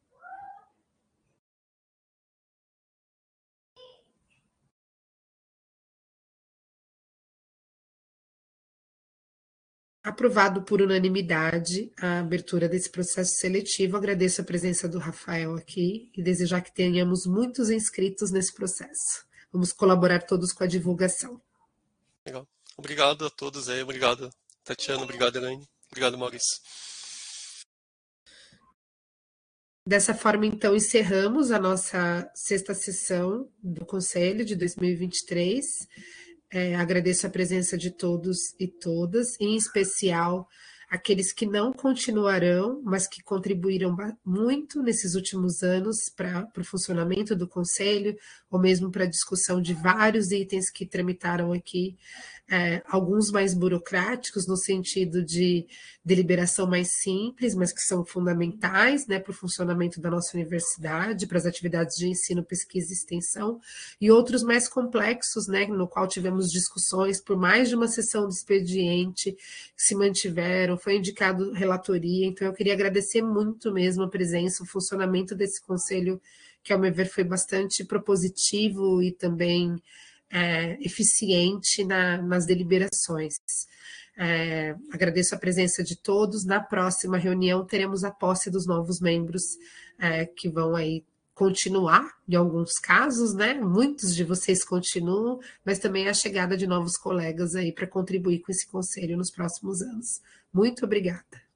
S1: Aprovado por unanimidade a abertura desse processo seletivo. Agradeço a presença do Rafael aqui e desejar que tenhamos muitos inscritos nesse processo. Vamos colaborar todos com a divulgação.
S7: Legal. Obrigado a todos aí. Obrigado, Tatiana. Obrigado, Elaine. Obrigado, Maurício.
S1: Dessa forma, então, encerramos a nossa 6ª sessão do Conselho de 2023. Agradeço a presença de todos e todas, em especial aqueles que não continuarão, mas que contribuíram muito nesses últimos anos para o funcionamento do Conselho, ou mesmo para a discussão de vários itens que tramitaram aqui, alguns mais burocráticos, no sentido de deliberação mais simples, mas que são fundamentais, para o funcionamento da nossa universidade, para as atividades de ensino, pesquisa e extensão, e outros mais complexos, no qual tivemos discussões por mais de uma sessão do expediente, que se mantiveram, foi indicado relatoria, então eu queria agradecer muito mesmo a presença, o funcionamento desse conselho, que ao meu ver foi bastante propositivo e também eficiente nas deliberações. Agradeço a presença de todos. Na próxima reunião teremos a posse dos novos membros que vão aí continuar, em alguns casos, muitos de vocês continuam, mas também a chegada de novos colegas aí para contribuir com esse conselho nos próximos anos. Muito obrigada.